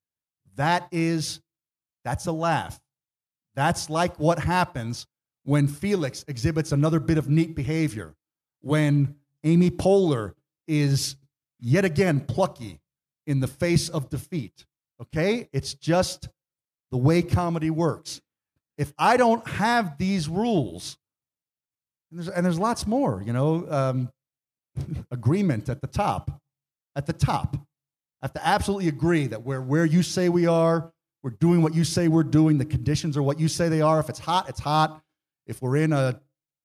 that's a laugh. That's like what happens when Felix exhibits another bit of neat behavior, when Amy Poehler is yet again plucky in the face of defeat. Okay? It's just the way comedy works. If I don't have these rules, and there's lots more, agreement at the top. I have to absolutely agree that we're where you say we are, we're doing what you say we're doing, the conditions are what you say they are. If it's hot, it's hot. If we're in a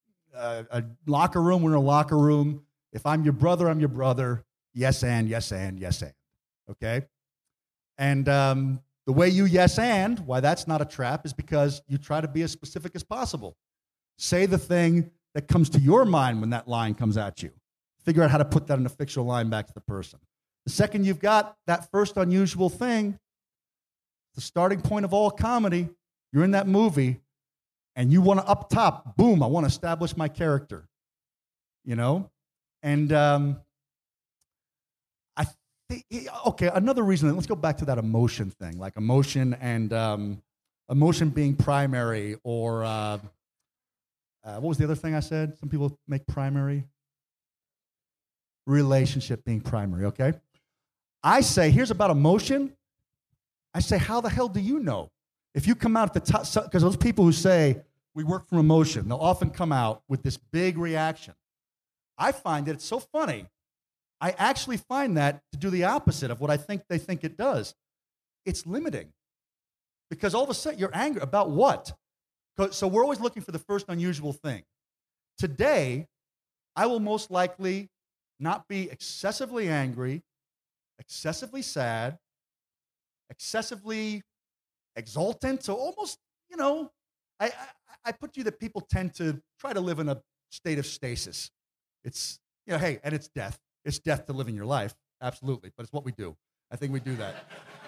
locker room, we're in a locker room. If I'm your brother, I'm your brother. Yes and, yes and, yes and. Okay? And the way you yes and, why that's not a trap, is because you try to be as specific as possible. Say the thing that comes to your mind when that line comes at you. Figure out how to put that in a fictional line back to the person. The second you've got that first unusual thing, the starting point of all comedy, you're in that movie, and you want to up top, boom, I want to establish my character. And I think, okay, another reason, let's go back to that emotion thing, like emotion and emotion being primary, or what was the other thing I said? Some people make primary. Relationship being primary, okay? I say, here's about emotion. I say, how the hell do you know? If you come out at the top, because those people who say, we work from emotion, they'll often come out with this big reaction. I find that it's so funny. I actually find that to do the opposite of what I think they think it does. It's limiting. Because all of a sudden, you're angry about what? So we're always looking for the first unusual thing. Today, I will most likely not be excessively angry, excessively sad, excessively exultant. So almost, I put to you that people tend to try to live in a state of stasis. It's, hey, and it's death. It's death to living your life, absolutely, but it's what we do. I think we do that.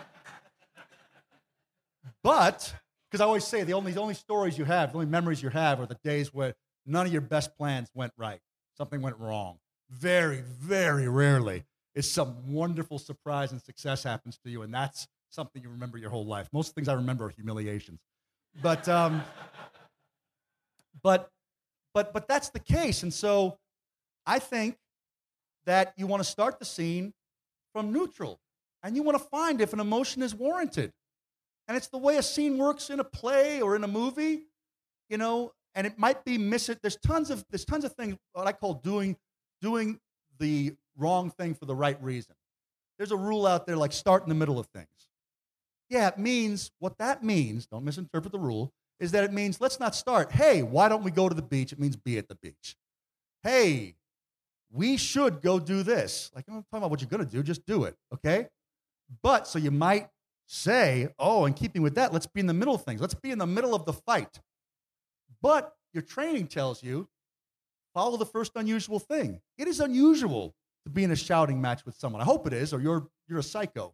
But, because I always say, the only stories you have, the only memories you have are the days where none of your best plans went right. Something went wrong. Very, very rarely is some wonderful surprise and success happens to you, and that's something you remember your whole life. Most things I remember are humiliations. But that's the case. And so I think that you want to start the scene from neutral, and you want to find if an emotion is warranted. And it's the way a scene works in a play or in a movie, and it might be there's tons of things what I call doing the wrong thing for the right reason. There's a rule out there like start in the middle of things. Yeah, it means, what that means, don't misinterpret the rule, is that it means let's not start, hey, why don't we go to the beach? It means be at the beach. Hey, we should go do this. Like, I'm not talking about what you're going to do, just do it, okay? But, so you might say, oh, in keeping with that, let's be in the middle of things. Let's be in the middle of the fight. But your training tells you, follow the first unusual thing. It is unusual to be in a shouting match with someone. I hope it is, or you're a psycho,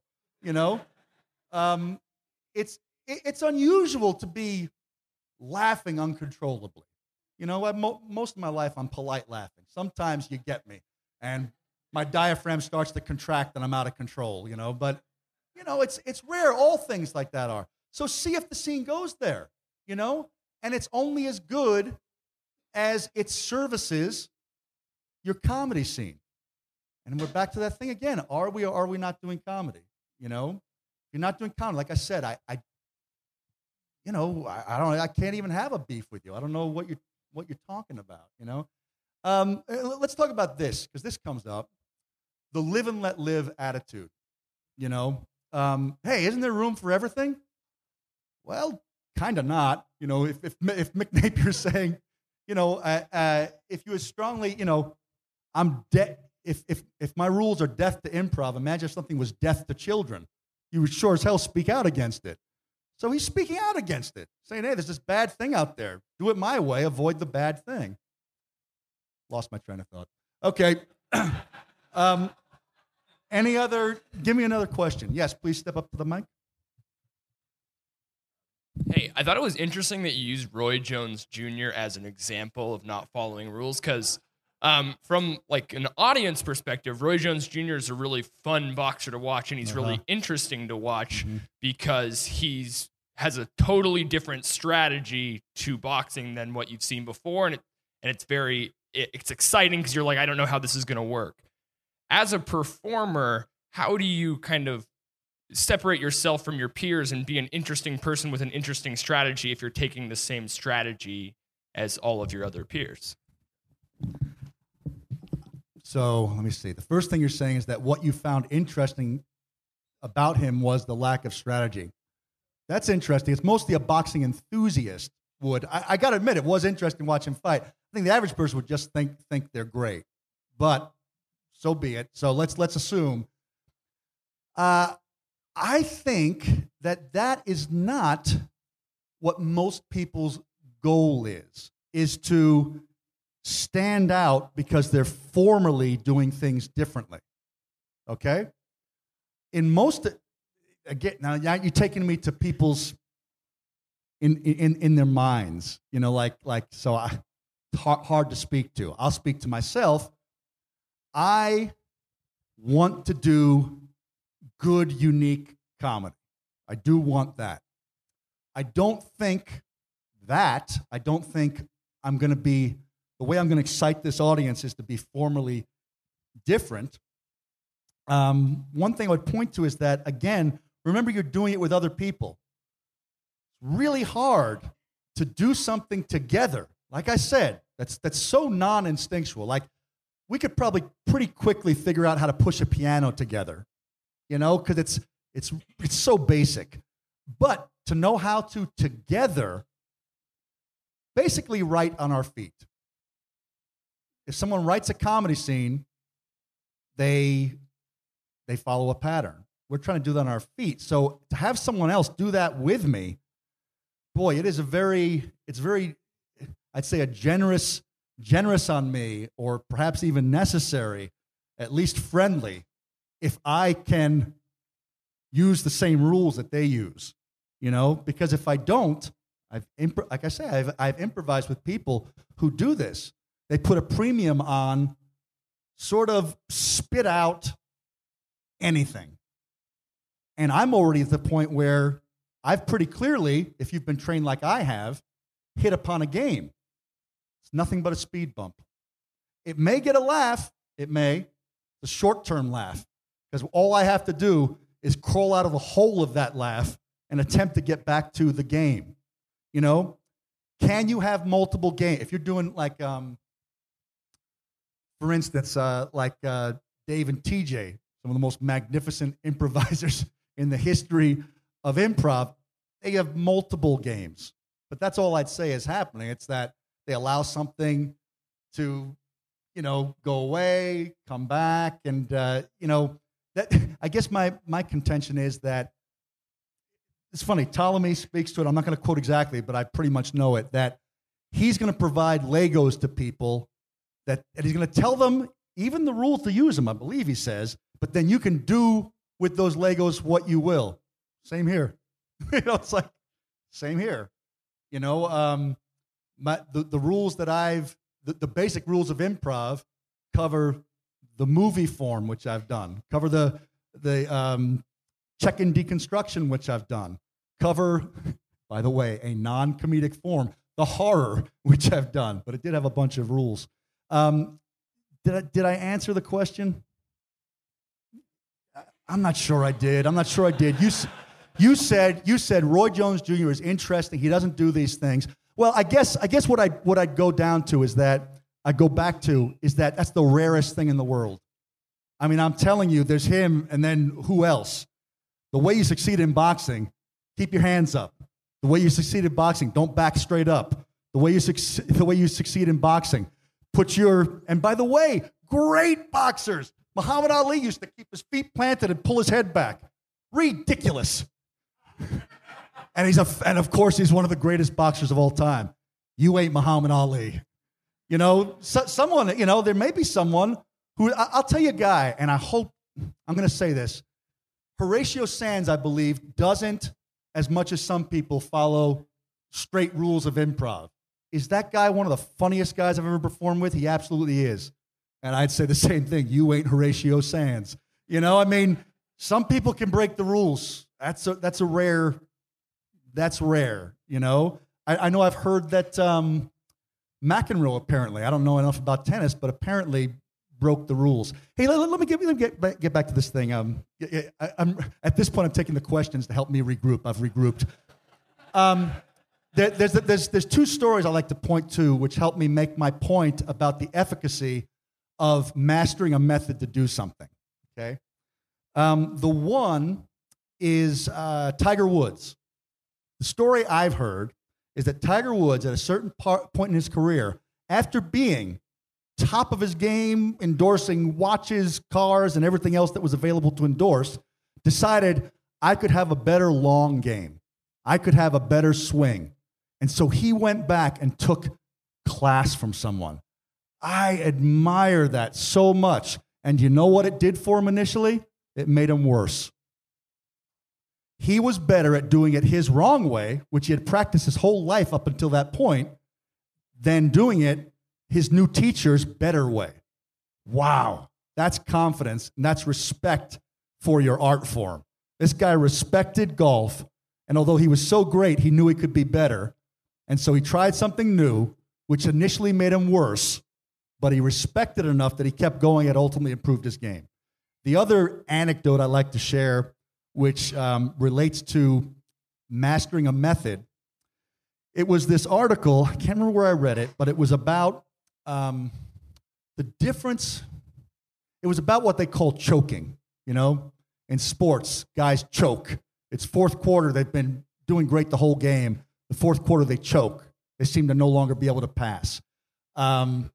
It's unusual to be laughing uncontrollably. Most of my life I'm polite laughing. Sometimes you get me, and my diaphragm starts to contract and I'm out of control, But, it's rare. All things like that are. So see if the scene goes there, And it's only as good as it services your comedy scene. And we're back to that thing again. Are we or are we not doing comedy? If you're not doing comedy, like I said, I can't even have a beef with you. I don't know what you're talking about, Let's talk about this, because this comes up. The live and let live attitude, Hey, isn't there room for everything? Well, kind of not. If Mick Napier's saying, if you as strongly, I'm dead. If my rules are death to improv, imagine if something was death to children. You would sure as hell speak out against it. So he's speaking out against it, saying, hey, there's this bad thing out there. Do it my way, avoid the bad thing. Lost my train of thought. Okay. Give me another question. Yes, please step up to the mic. Hey, I thought it was interesting that you used Roy Jones Jr. as an example of not following rules, because from like an audience perspective, Roy Jones Jr. is a really fun boxer to watch, and he's really interesting to watch because has a totally different strategy to boxing than what you've seen before, and it's exciting because you're like, I don't know how this is going to work. As a performer, how do you kind of separate yourself from your peers and be an interesting person with an interesting strategy if you're taking the same strategy as all of your other peers? So let me see. The first thing you're saying is that what you found interesting about him was the lack of strategy. That's interesting. It's mostly a boxing enthusiast would. I got to admit, it was interesting watching him fight. I think the average person would just think they're great, but so be it. So let's assume. I think that is not what most people's goal is to stand out because they're formerly doing things differently. Okay? In most, again, now you're taking me to people's in their minds, hard to speak to. I'll speak to myself. I want to do good, unique comedy. I do want that. I don't think I'm going to be, the way I'm going to excite this audience is to be formally different. One thing I would point to is that, again, remember you're doing it with other people. It's really hard to do something together. Like I said, that's so non-instinctual. Like, we could probably pretty quickly figure out how to push a piano together, because it's so basic. But to know how to together basically write on our feet. If someone writes a comedy scene, they follow a pattern. We're trying to do that on our feet. So to have someone else do that with me, boy, it's very, I'd say, a generous on me, or perhaps even necessary, at least friendly, if I can use the same rules that they use, because if I don't, I've improvised with people who do this. They put a premium on sort of spit out anything. And I'm already at the point where I've pretty clearly, if you've been trained like I have, hit upon a game. It's nothing but a speed bump. It may get a laugh. It may. A short-term laugh. Because all I have to do is crawl out of the hole of that laugh and attempt to get back to the game. Can you have multiple games? If you're doing like, for instance, Dave and TJ, some of the most magnificent improvisers in the history of improv, they have multiple games. But that's all I'd say is happening. It's that they allow something to, go away, come back, and, that I guess my contention is that, it's funny, Ptolemy speaks to it, I'm not going to quote exactly, but I pretty much know it, that he's going to provide Legos to people, that he's going to tell them even the rules to use them, I believe he says, but then you can do with those Legos what you will. Same here. It's like, same here. The rules that the basic rules of improv cover the movie form, which I've done, cover the check-in deconstruction, which I've done, cover, by the way, a non-comedic form, the horror, which I've done, but it did have a bunch of rules. Did I answer the question? I'm not sure I did. You said Roy Jones Jr. is interesting. He doesn't do these things. Well, I guess what I'd go down to is that I go back to is that that's the rarest thing in the world. I mean, I'm telling you, there's him, and then who else? The way you succeed in boxing, keep your hands up. The way you succeed in boxing, don't back straight up. The way you succeed in boxing, and by the way, great boxers. Muhammad Ali used to keep his feet planted and pull his head back. Ridiculous. And of course, he's one of the greatest boxers of all time. You ain't Muhammad Ali. You know, someone, you know, there may be someone who, I'll tell you a guy, and I hope, I'm going to say this. Horatio Sands, I believe, doesn't, as much as some people, follow straight rules of improv. Is that guy one of the funniest guys I've ever performed with? He absolutely is. And I'd say the same thing. You ain't Horatio Sands. You know, I mean, some people can break the rules. That's rare, you know. I know I've heard that McEnroe apparently, I don't know enough about tennis, but apparently broke the rules. Hey, let me get back to this thing. I'm at this point, I'm taking the questions to help me regroup. I've regrouped. There's two stories I like to point to which help me make my point about the efficacy of mastering a method to do something. Okay, the one is Tiger Woods. The story I've heard is that Tiger Woods, at a certain point in his career, after being top of his game, endorsing watches, cars, and everything else that was available to endorse, decided I could have a better long game. I could have a better swing. And so he went back and took class from someone. I admire that so much. And you know what it did for him initially? It made him worse. He was better at doing it his wrong way, which he had practiced his whole life up until that point, than doing it his new teacher's better way. Wow, that's confidence, and that's respect for your art form. This guy respected golf, and although he was so great, he knew he could be better, and so he tried something new, which initially made him worse, but he respected it enough that he kept going and ultimately improved his game. The other anecdote I like to share, which relates to mastering a method, it was this article, I can't remember where I read it, but it was about the difference. It was about what they call choking. You know, in sports, guys choke. It's fourth quarter. They've been doing great the whole game. The fourth quarter, they choke. They seem to no longer be able to pass. And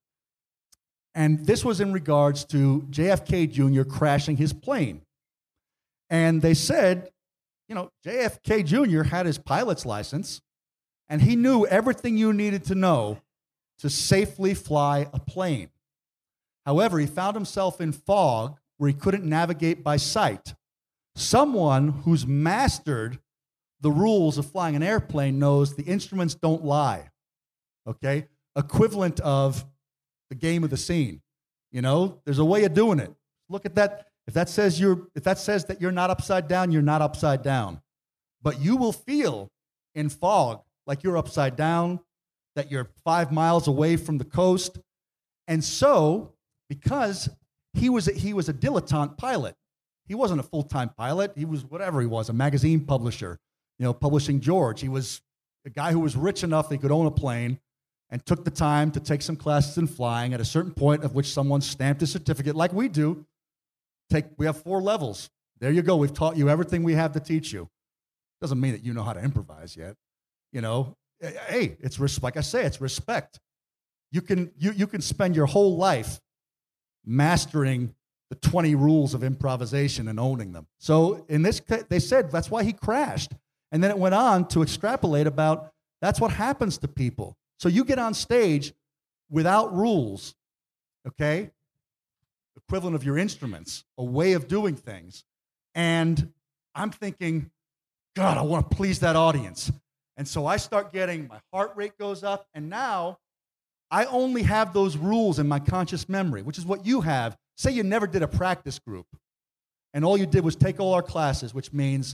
this was in regards to JFK Jr. crashing his plane. And they said, you know, JFK Jr. had his pilot's license, and he knew everything you needed to know to safely fly a plane. However, he found himself in fog where he couldn't navigate by sight. Someone who's mastered the rules of flying an airplane knows the instruments don't lie, okay? Equivalent of the game of the scene. You know, there's a way of doing it. Look at that. If that says that you're not upside down, you're not upside down. But you will feel in fog like you're upside down, that you're 5 miles away from the coast. And so, because he was a dilettante pilot, he wasn't a full-time pilot. He was whatever he was, a magazine publisher, you know, publishing George. He was a guy who was rich enough that he could own a plane and took the time to take some classes in flying at a certain point of which someone stamped a certificate like we do. We have 4 levels. There you go. We've taught you everything we have to teach you. Doesn't mean that you know how to improvise yet. You know, hey, like I say, it's respect. You can spend your whole life mastering the 20 rules of improvisation and owning them. So in this case, they said that's why he crashed. And then it went on to extrapolate about that's what happens to people. So you get on stage without rules, okay? Equivalent of your instruments, a way of doing things. And I'm thinking, God, I want to please that audience. And so I start getting, my heart rate goes up, and now I only have those rules in my conscious memory, which is what you have. Say you never did a practice group, and all you did was take all our classes, which means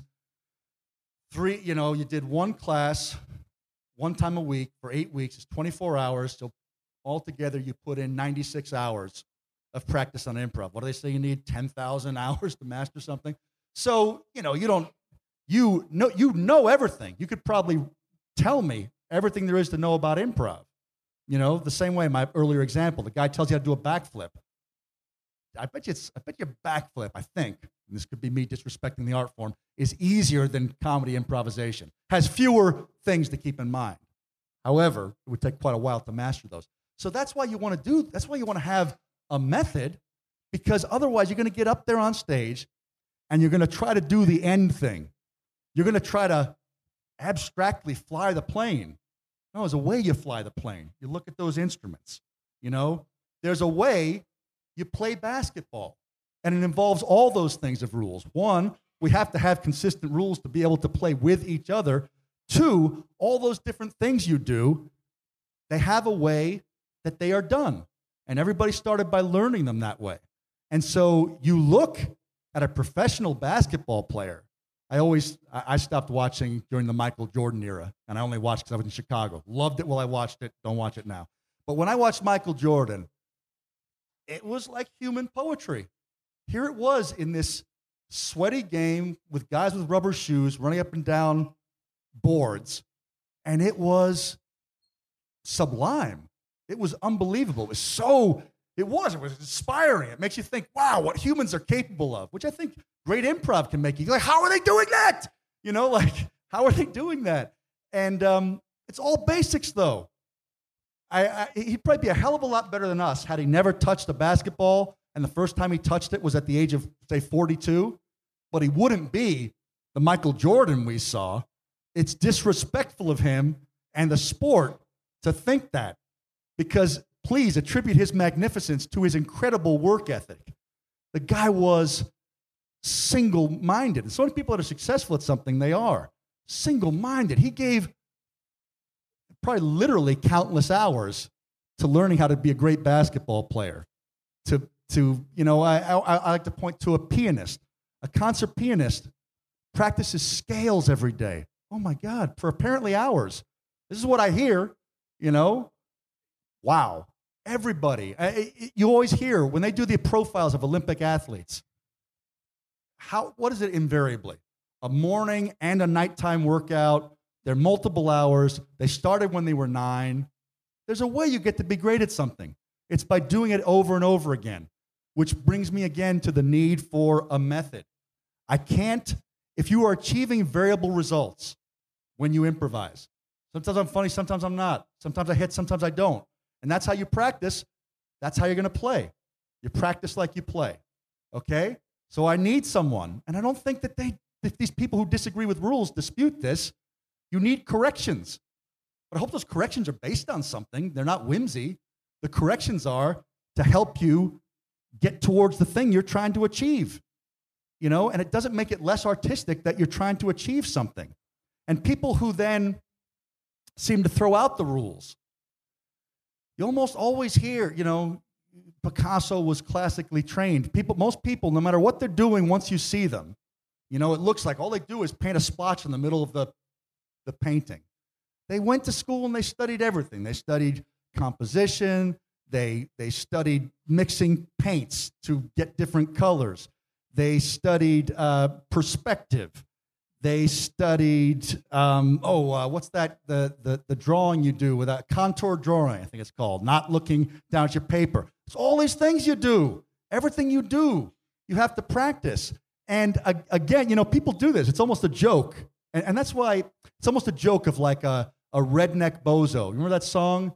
you did one class one time a week for 8 weeks. It's 24 hours, so altogether you put in 96 hours of practice on improv. What do they say you need? 10,000 hours to master something? So, you know, you know everything. You could probably tell me everything there is to know about improv. You know, the same way my earlier example, the guy tells you how to do a backflip. I bet you backflip, I think, and this could be me disrespecting the art form, is easier than comedy improvisation. Has fewer things to keep in mind. However, it would take quite a while to master those. So that's why you want to have a method, because otherwise you're going to get up there on stage and you're going to try to do the end thing. You're going to try to abstractly fly the plane. No, there's a way you fly the plane. You look at those instruments. You know, there's a way you play basketball, and it involves all those things of rules. One, we have to have consistent rules to be able to play with each other. Two, all those different things you do, they have a way that they are done. And everybody started by learning them that way. And so you look at a professional basketball player. I stopped watching during the Michael Jordan era, and I only watched because I was in Chicago. Loved it while I watched it. Don't watch it now. But when I watched Michael Jordan, it was like human poetry. Here it was in this sweaty game with guys with rubber shoes running up and down boards, and it was sublime. It was unbelievable. It was inspiring. It makes you think, wow, what humans are capable of, which I think great improv can make you like, how are they doing that? You know, like, how are they doing that? And it's all basics, though. He'd probably be a hell of a lot better than us had he never touched a basketball, and the first time he touched it was at the age of, say, 42. But he wouldn't be the Michael Jordan we saw. It's disrespectful of him and the sport to think that, because please attribute his magnificence to his incredible work ethic. The guy was single-minded. And so many people that are successful at something, they are single-minded. He gave probably literally countless hours to learning how to be a great basketball player. I like to point to a pianist. A concert pianist practices scales every day. Oh my God, for apparently hours. This is what I hear, you know. Wow. Everybody. You always hear when they do the profiles of Olympic athletes, what is it invariably? A morning and a nighttime workout. They're multiple hours. They started when they were 9. There's a way you get to be great at something. It's by doing it over and over again, which brings me again to the need for a method. If you are achieving variable results when you improvise, sometimes I'm funny, sometimes I'm not. Sometimes I hit, sometimes I don't. And that's how you practice. That's how you're going to play. You practice like you play. Okay? So I need someone, and I don't think that these people who disagree with rules dispute this. You need corrections. But I hope those corrections are based on something. They're not whimsy. The corrections are to help you get towards the thing you're trying to achieve. You know, and it doesn't make it less artistic that you're trying to achieve something. And people who then seem to throw out the rules, you almost always hear, you know, Picasso was classically trained. Most people, no matter what they're doing, once you see them, you know, it looks like all they do is paint a splotch in the middle of the painting. They went to school and they studied everything. They studied composition. They studied mixing paints to get different colors. They studied perspective. They studied, what's that? The drawing you do with a contour drawing, I think it's called, not looking down at your paper. It's all these things you do. Everything you do, you have to practice. And again, you know, people do this. It's almost a joke. And that's why it's almost a joke of like a redneck bozo. Remember that song?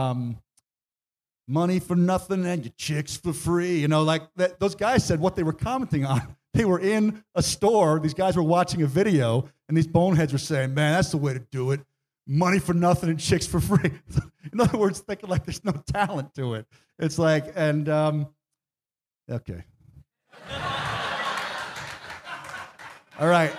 Money for nothing and your chicks for free. You know, like those guys said what they were commenting on. They were in a store. These guys were watching a video, and these boneheads were saying, man, that's the way to do it. Money for nothing and chicks for free. In other words, thinking like there's no talent to it. It's like, and, okay. All right.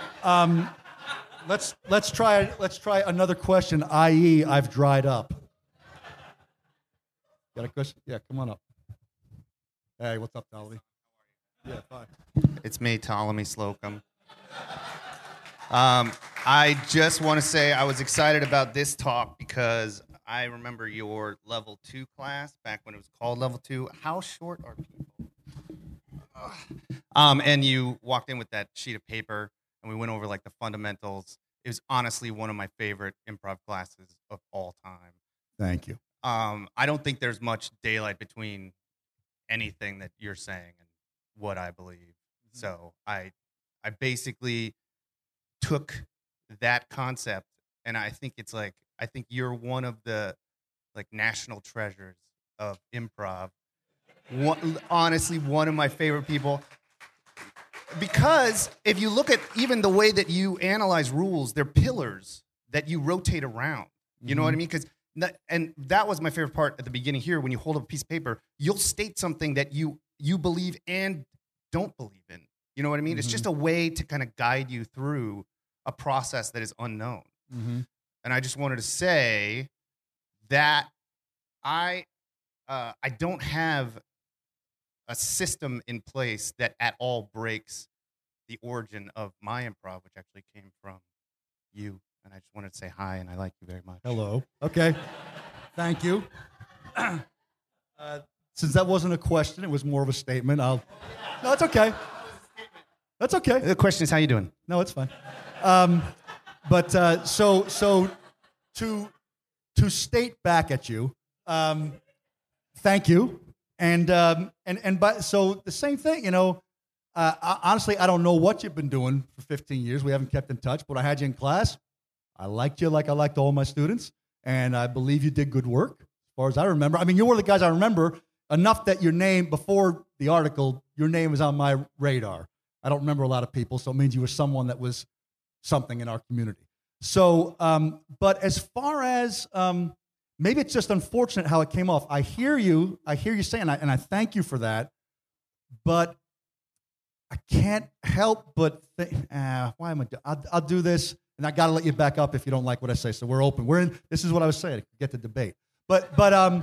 Let's try another question, i.e., I've dried up. Got a question? Yeah, come on up. Hey, what's up, Ptolemy? Yeah, fine. It's me, Ptolemy Slocum. I just want to say I was excited about this talk because I remember your level 2 class back when it was called level 2. How short are people? And you walked in with that sheet of paper and we went over like the fundamentals. It was honestly one of my favorite improv classes of all time. Thank you. I don't think there's much daylight between anything that you're saying and what I believe. So I basically took that concept, and I think it's like, I think you're one of the like national treasures of improv. Honestly, one of my favorite people. Because if you look at even the way that you analyze rules, they're pillars that you rotate around. You know what I mean? Because and that was my favorite part at the beginning here. When you hold up a piece of paper, you'll state something that you believe and don't believe in. You know what I mean? It's just a way to kind of guide you through a process that is unknown. And I just wanted to say that I don't have a system in place that at all breaks the origin of my improv, which actually came from you. And I just wanted to say hi, and I like you very much. Hello. Okay. Thank you. Since that wasn't a question, it was more of a statement. No, it's okay. That's okay. The question is, how you doing? No, it's fine. But so to state back at you, thank you. But so the same thing, you know. Honestly, I don't know what you've been doing for 15 years. We haven't kept in touch, but I had you in class. I liked you like I liked all my students, and I believe you did good work, as far as I remember. I mean, you're one of the guys I remember enough that your name, before the article, your name was on my radar. I don't remember a lot of people, so it means you were someone that was something in our community. So, but as far as maybe it's just unfortunate how it came off. I hear you saying, and I thank you for that, but I can't help but think, why am I'll do this, and I got to let you back up if you don't like what I say. So we're open. This is what I was saying. Get the debate. But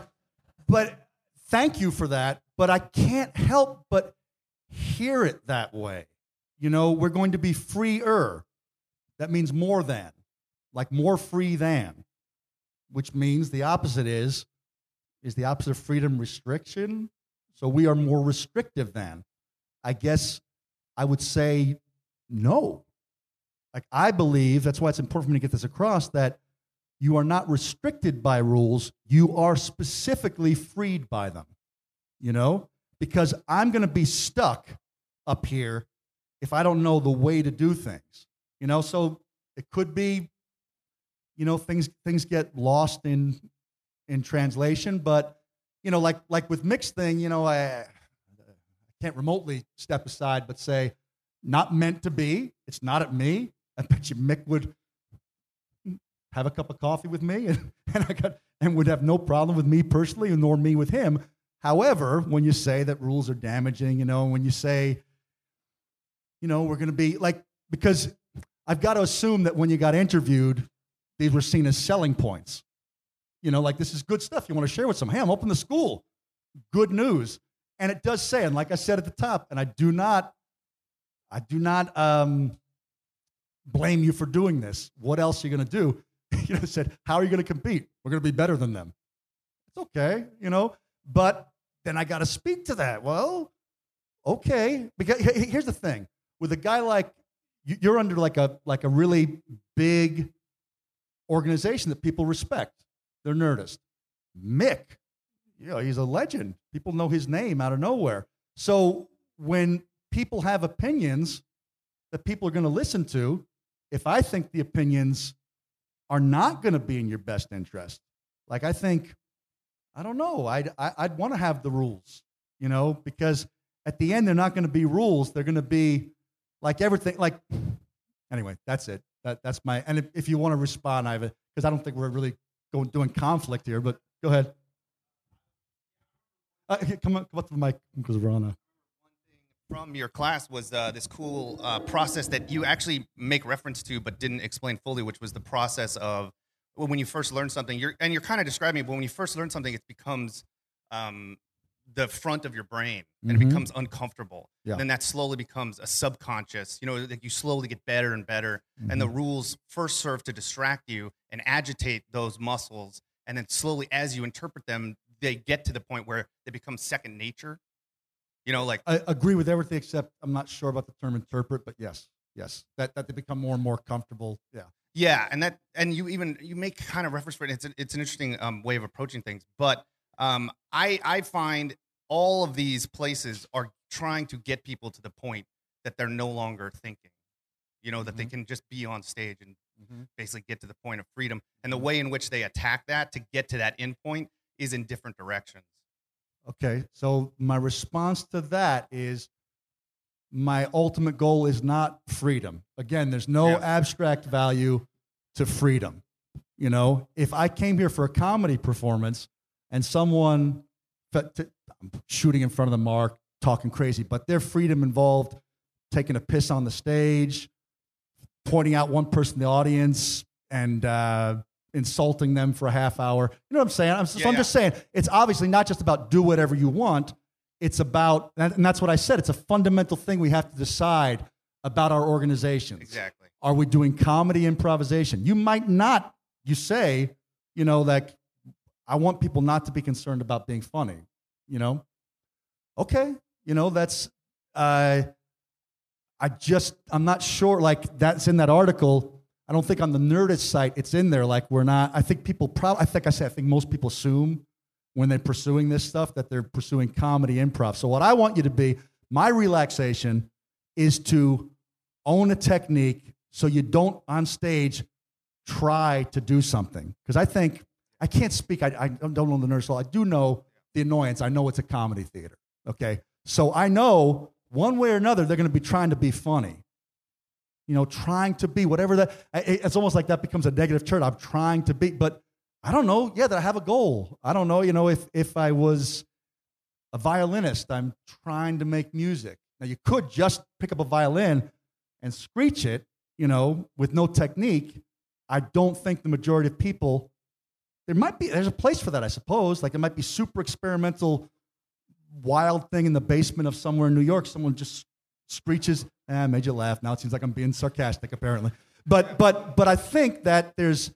thank you for that. But I can't help but hear it that way. You know, we're going to be freer. That means more than, like more free than, which means the opposite is the opposite of freedom restriction. So we are more restrictive than. I guess I would say no. Like, I believe, that's why it's important for me to get this across, that you are not restricted by rules. You are specifically freed by them, you know? Because I'm going to be stuck up here if I don't know the way to do things, you know? So it could be, you know, things get lost in translation, but, you know, like with mixed thing, you know, I can't remotely step aside but say, not meant to be. It's not at me. I bet you Mick would have a cup of coffee with me and would have no problem with me personally, nor me with him. However, when you say that rules are damaging, you know, when you say, you know, we're going to be like, because I've got to assume that when you got interviewed, these were seen as selling points. You know, like, this is good stuff you want to share with some. Hey, I'm open the school. Good news. And it does say, and like I said at the top, and I do not blame you for doing this. What else are you going to do? You know, said, how are you going to compete? We're going to be better than them. It's okay, you know, but then I got to speak to that. Well, okay. Because here's the thing. With a guy like, you're under like a really big organization that people respect. They're Nerdist. Mick, you know, he's a legend. People know his name out of nowhere. So when people have opinions that people are going to listen to, if I think the opinions are not going to be in your best interest, like, I think, I don't know, I'd want to have the rules, you know, because at the end they're not going to be rules. They're going to be like everything. Like, anyway, that's it. That's my. And if you want to respond, Ivan, because I don't think we're really doing conflict here. But go ahead. Come up to the mic because we're on a. From your class was this cool process that you actually make reference to but didn't explain fully, which was the process of when you first learn something. You're kind of describing it, but when you first learn something, it becomes the front of your brain, and it becomes uncomfortable. Yeah. And then that slowly becomes a subconscious. You know, like, you slowly get better and better, and the rules first serve to distract you and agitate those muscles, and then slowly, as you interpret them, they get to the point where they become second nature. You know, like, I agree with everything except I'm not sure about the term interpret, but yes. Yes, that they become more and more comfortable. Yeah. Yeah, and you make kind of reference for it. It's an interesting way of approaching things. But I find all of these places are trying to get people to the point that they're no longer thinking. That they can just be on stage and basically get to the point of freedom. And the way in which they attack that to get to that end point is in different directions. Okay, so my response to that is my ultimate goal is not freedom. Again, there's no abstract value to freedom. If I came here for a comedy performance and someone, I'm shooting in front of the mark, talking crazy, but their freedom involved taking a piss on the stage, pointing out one person in the audience, and insulting them for a half hour. You know what I'm saying? I'm just saying, it's obviously not just about do whatever you want. It's about, and that's what I said, it's a fundamental thing we have to decide about our organizations. Exactly. Are we doing comedy improvisation? You might not, you say, like, I want people not to be concerned about being funny, Okay, that's, I'm not sure, like, that's in that article. I don't think on the Nerdist site it's in there, like, we're not, I think people I think most people assume when they're pursuing this stuff that they're pursuing comedy improv. So what I want you to be, my relaxation is to own a technique so you don't on stage try to do something. Because I think, I can't speak, I don't know the Nerdist Hall. I do know the annoyance. I know it's a comedy theater, okay? So I know one way or another they're going to be trying to be funny. Trying to be whatever that, it's almost like that becomes a negative term. I'm trying to be, but I don't know, that I have a goal. I don't know, if I was a violinist, I'm trying to make music. Now, you could just pick up a violin and screech it, with no technique. I don't think the majority of people, there's a place for that, I suppose. Like, it might be super experimental, wild thing in the basement of somewhere in New York. Someone just screeches, I made you laugh. Now it seems like I'm being sarcastic, apparently. But I think that there's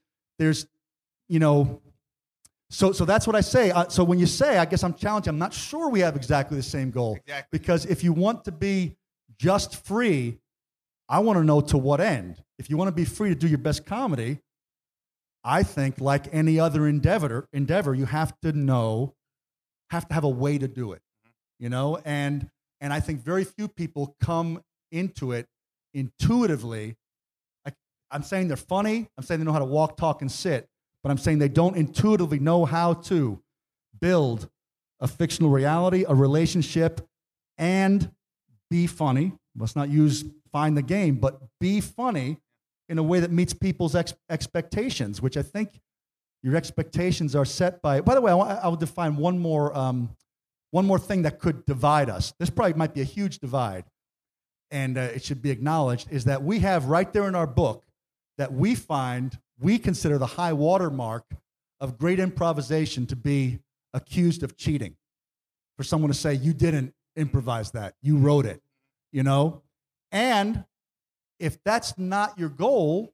so that's what I say. So when you say, I guess I'm challenging, I'm not sure we have exactly the same goal. Exactly. Because if you want to be just free, I want to know to what end. If you want to be free to do your best comedy, I think like any other endeavor, you have to have a way to do it, and I think very few people come into it intuitively. I'm saying they're funny. I'm saying they know how to walk, talk, and sit. But I'm saying they don't intuitively know how to build a fictional reality, a relationship, and be funny. Let's not use find the game, but be funny in a way that meets people's expectations, which I think your expectations are set by. By the way, I will define one more thing that could divide us. This probably might be a huge divide, and it should be acknowledged, is that we have right there in our book that we consider the high water mark of great improvisation to be accused of cheating. For someone to say, you didn't improvise that, you wrote it, And if that's not your goal,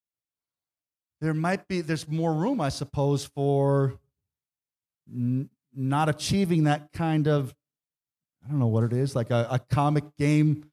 there's more room, I suppose, for not achieving that kind of, I don't know what it is, like a comic game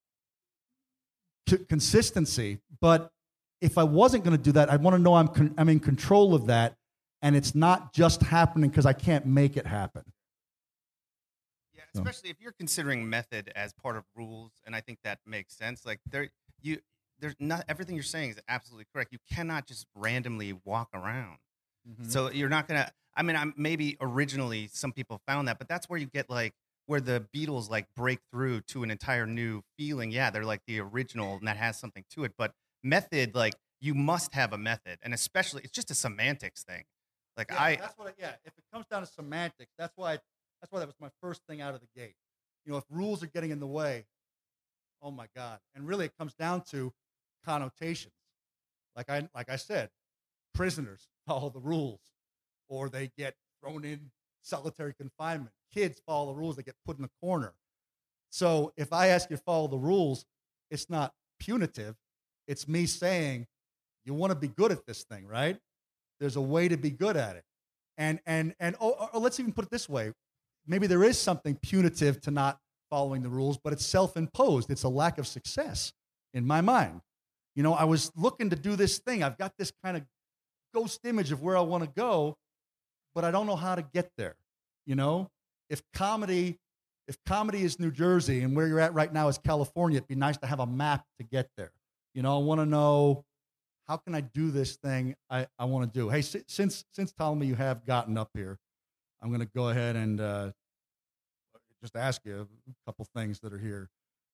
consistency. But if I wasn't going to do that, I want to know I'm in control of that, and it's not just happening because I can't make it happen. Yeah, especially if you're considering method as part of rules, and I think that makes sense. Like there's not everything you're saying is absolutely correct. You cannot just randomly walk around. Mm-hmm. So you're not gonna. I mean, maybe originally some people found that, but that's where you get like where the Beatles like break through to an entire new feeling. Yeah, they're like the original, and that has something to it. But method, like you must have a method, and especially it's just a semantics thing. Like if it comes down to semantics, that's why that was my first thing out of the gate. If rules are getting in the way, oh my God. And really it comes down to connotations. Like I said, prisoners follow the rules, or they get thrown in solitary confinement. Kids follow the rules, they get put in the corner. So if I ask you to follow the rules, it's not punitive. It's me saying, you want to be good at this thing, right? There's a way to be good at it. And let's even put it this way. Maybe there is something punitive to not following the rules, but it's self-imposed. It's a lack of success in my mind. You know, I was looking to do this thing. I've got this kind of ghost image of where I want to go, but I don't know how to get there. You know, if comedy is New Jersey and where you're at right now is California, it'd be nice to have a map to get there. You know, I want to know, how can I do this thing I want to do? Hey, since Ptolemy, you have gotten up here, I'm going to go ahead and just ask you a couple things that are here.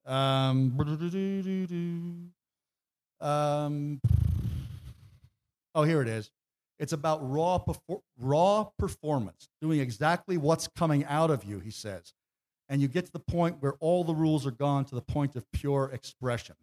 Oh, here it is. It's about raw performance, doing exactly what's coming out of you, he says. And you get to the point where all the rules are gone to the point of pure expression.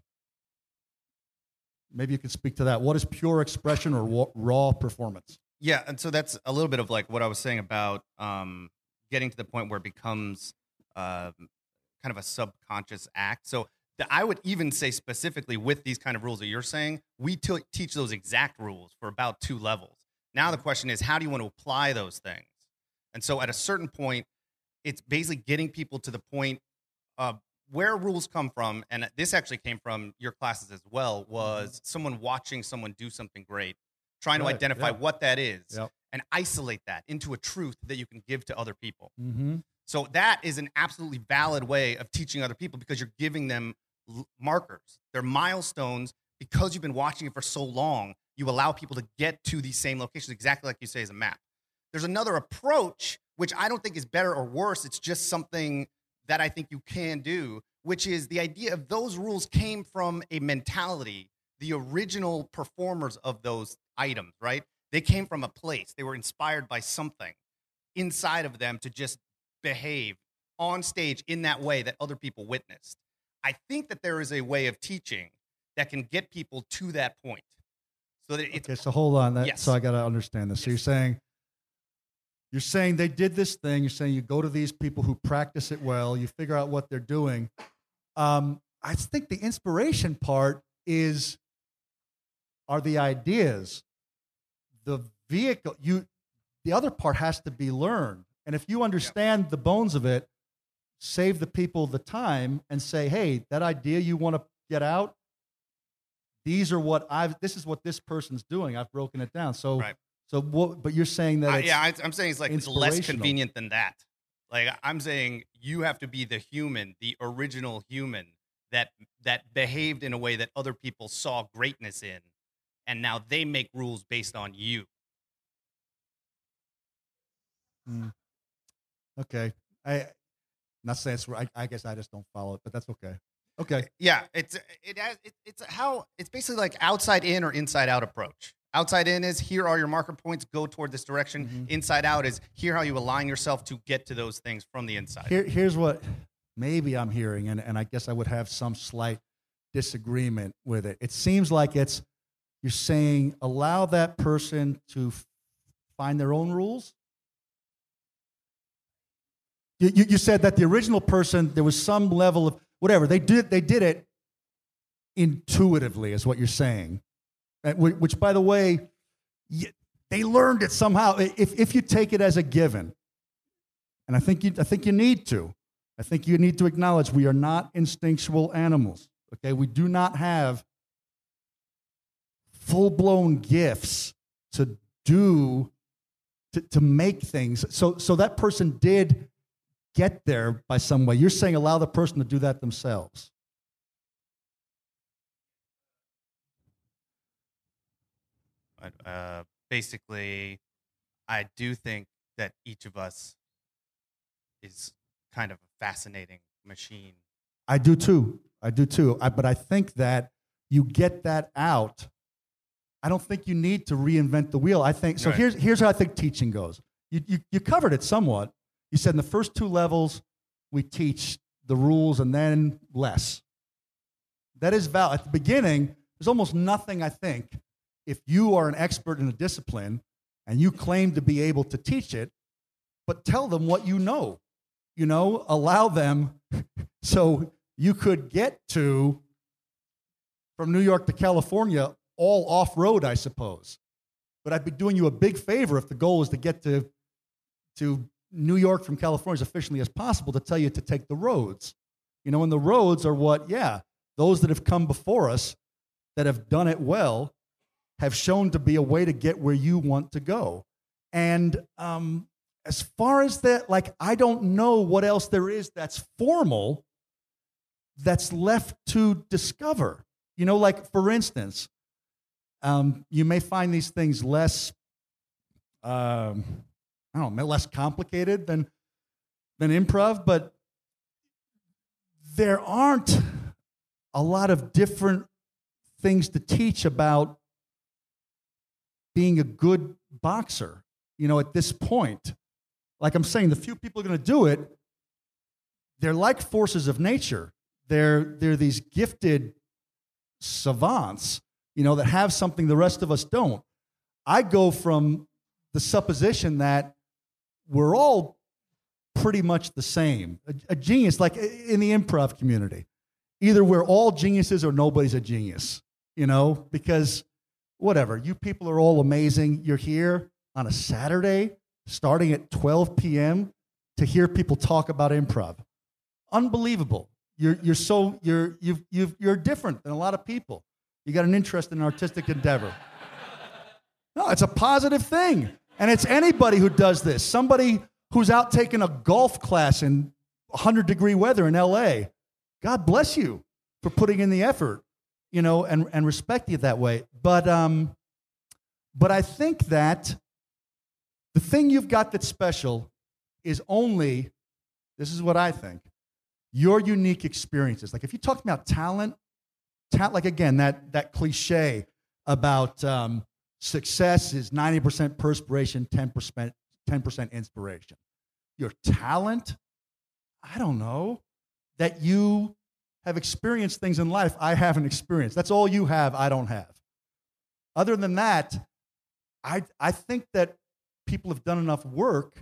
Maybe you can speak to that. What is pure expression or raw performance? Yeah, and so that's a little bit of like what I was saying about getting to the point where it becomes kind of a subconscious act. So I would even say specifically with these kind of rules that you're saying, we teach those exact rules for about 2 levels. Now the question is, how do you want to apply those things? And so at a certain point, it's basically getting people to the point of where rules come from, and this actually came from your classes as well, was someone watching someone do something great, trying to identify what that is, and isolate that into a truth that you can give to other people. Mm-hmm. So that is an absolutely valid way of teaching other people, because you're giving them markers. They're milestones. Because you've been watching it for so long, you allow people to get to these same locations, exactly like you say as a map. There's another approach, which I don't think is better or worse. It's just something that I think you can do, which is the idea of those rules came from a mentality, the original performers of those items, right? They came from a place. They were inspired by something inside of them to just behave on stage in that way that other people witnessed. I think that there is a way of teaching that can get people to that point. So that it's, okay, so hold on. Yes. So I got to understand this. So you're saying they did this thing. You're saying you go to these people who practice it well. You figure out what they're doing. I think the inspiration part are the ideas. The vehicle, the other part has to be learned. And if you understand the bones of it, save the people the time and say, hey, that idea you want to get out, this is what this person's doing. I've broken it down. So, right. So what, but you're saying that I'm saying it's like it's less convenient than that. Like I'm saying you have to be the human, the original human that behaved in a way that other people saw greatness in, and now they make rules based on you. Okay. Not saying it's right. I guess I just don't follow it, but that's okay. Okay. Yeah, it's basically like outside in or inside out approach. Outside in is, here are your marker points, go toward this direction. Mm-hmm. Inside out is, here how you align yourself to get to those things from the inside. Here's what maybe I'm hearing, and I guess I would have some slight disagreement with it. It seems like you're saying allow that person to find their own rules. You said that the original person, there was some level of whatever they did it intuitively, is what you're saying. Which, by the way, they learned it somehow. If you take it as a given, and I think you need to. I think you need to acknowledge we are not instinctual animals. Okay, we do not have full-blown gifts to make things. So that person did get there by some way. You're saying allow the person to do that themselves. Basically, I do think that each of us is kind of a fascinating machine. I do too. But I think that you get that out. I don't think you need to reinvent the wheel. I think so. Right. Here's how I think teaching goes. You covered it somewhat. You said in the first 2 levels we teach the rules and then less. That is valid. At the beginning, there's almost nothing, I think, if you are an expert in a discipline and you claim to be able to teach it, but tell them what you know. Allow them so you could get to, from New York to California, all off-road, I suppose. But I'd be doing you a big favor if the goal is to get to New York from California as efficiently as possible, to tell you to take the roads. And the roads are what, those that have come before us that have done it well have shown to be a way to get where you want to go. And as far as that, like, I don't know what else there is that's formal that's left to discover. You know, like, for instance, you may find these things less, I don't know, less complicated than improv, but there aren't a lot of different things to teach about being a good boxer, you know, at this point. Like I'm saying, the few people are going to do it, they're like forces of nature. They're these gifted savants, you know, that have something the rest of us don't. I go from the supposition that we're all pretty much the same. A genius, like in the improv community. Either we're all geniuses or nobody's a genius, you know, because whatever, you people are all amazing. You're here on a Saturday starting at 12 p.m. to hear people talk about improv. Unbelievable. You're different than a lot of people. You got an interest in an artistic endeavor. No, it's a positive thing. And it's anybody who does this. Somebody who's out taking a golf class in 100-degree weather in LA. God bless you for putting in the effort, you know, and respect you that way. But I think that the thing you've got that's special is only, this is what I think, your unique experiences. Like if you talk about talent, like again, that cliche about success is 90% perspiration, 10% inspiration. Your talent, I don't know, that you have experienced things in life I haven't experienced. That's all you have, I don't have. Other than that, I think that people have done enough work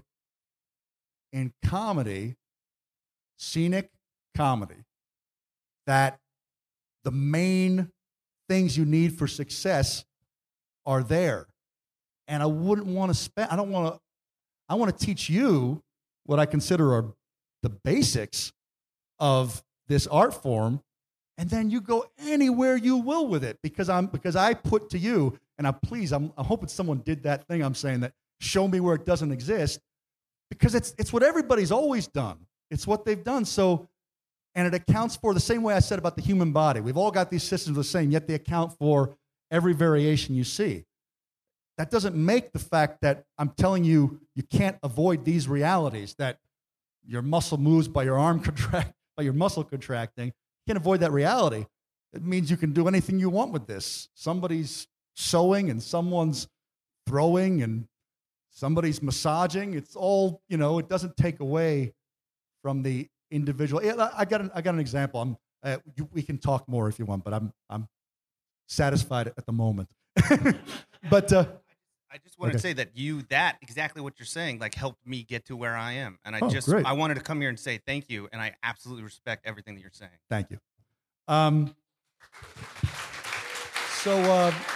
in comedy, scenic comedy, that the main things you need for success are there. And I wouldn't want to spend, I want to teach you what I consider are the basics of this art form, and then you go anywhere you will with it, because I put to you, and I'm hoping someone did that thing I'm saying, that show me where it doesn't exist, because it's what everybody's always done. It's what they've done. So, and it accounts for, the same way I said about the human body. We've all got these systems the same, yet they account for every variation you see. That doesn't make the fact that I'm telling you you can't avoid these realities, that your muscle moves by your arm by your muscle contracting. You can't avoid that reality. It means you can do anything you want with this. Somebody's sewing and someone's throwing and somebody's massaging. It's all, you know, it doesn't take away from the individual. I got an example. We can talk more if you want, but I'm satisfied at the moment. But I just wanted to say that exactly what you're saying, like, helped me get to where I am. And great. I wanted to come here and say thank you. And I absolutely respect everything that you're saying. Thank you. So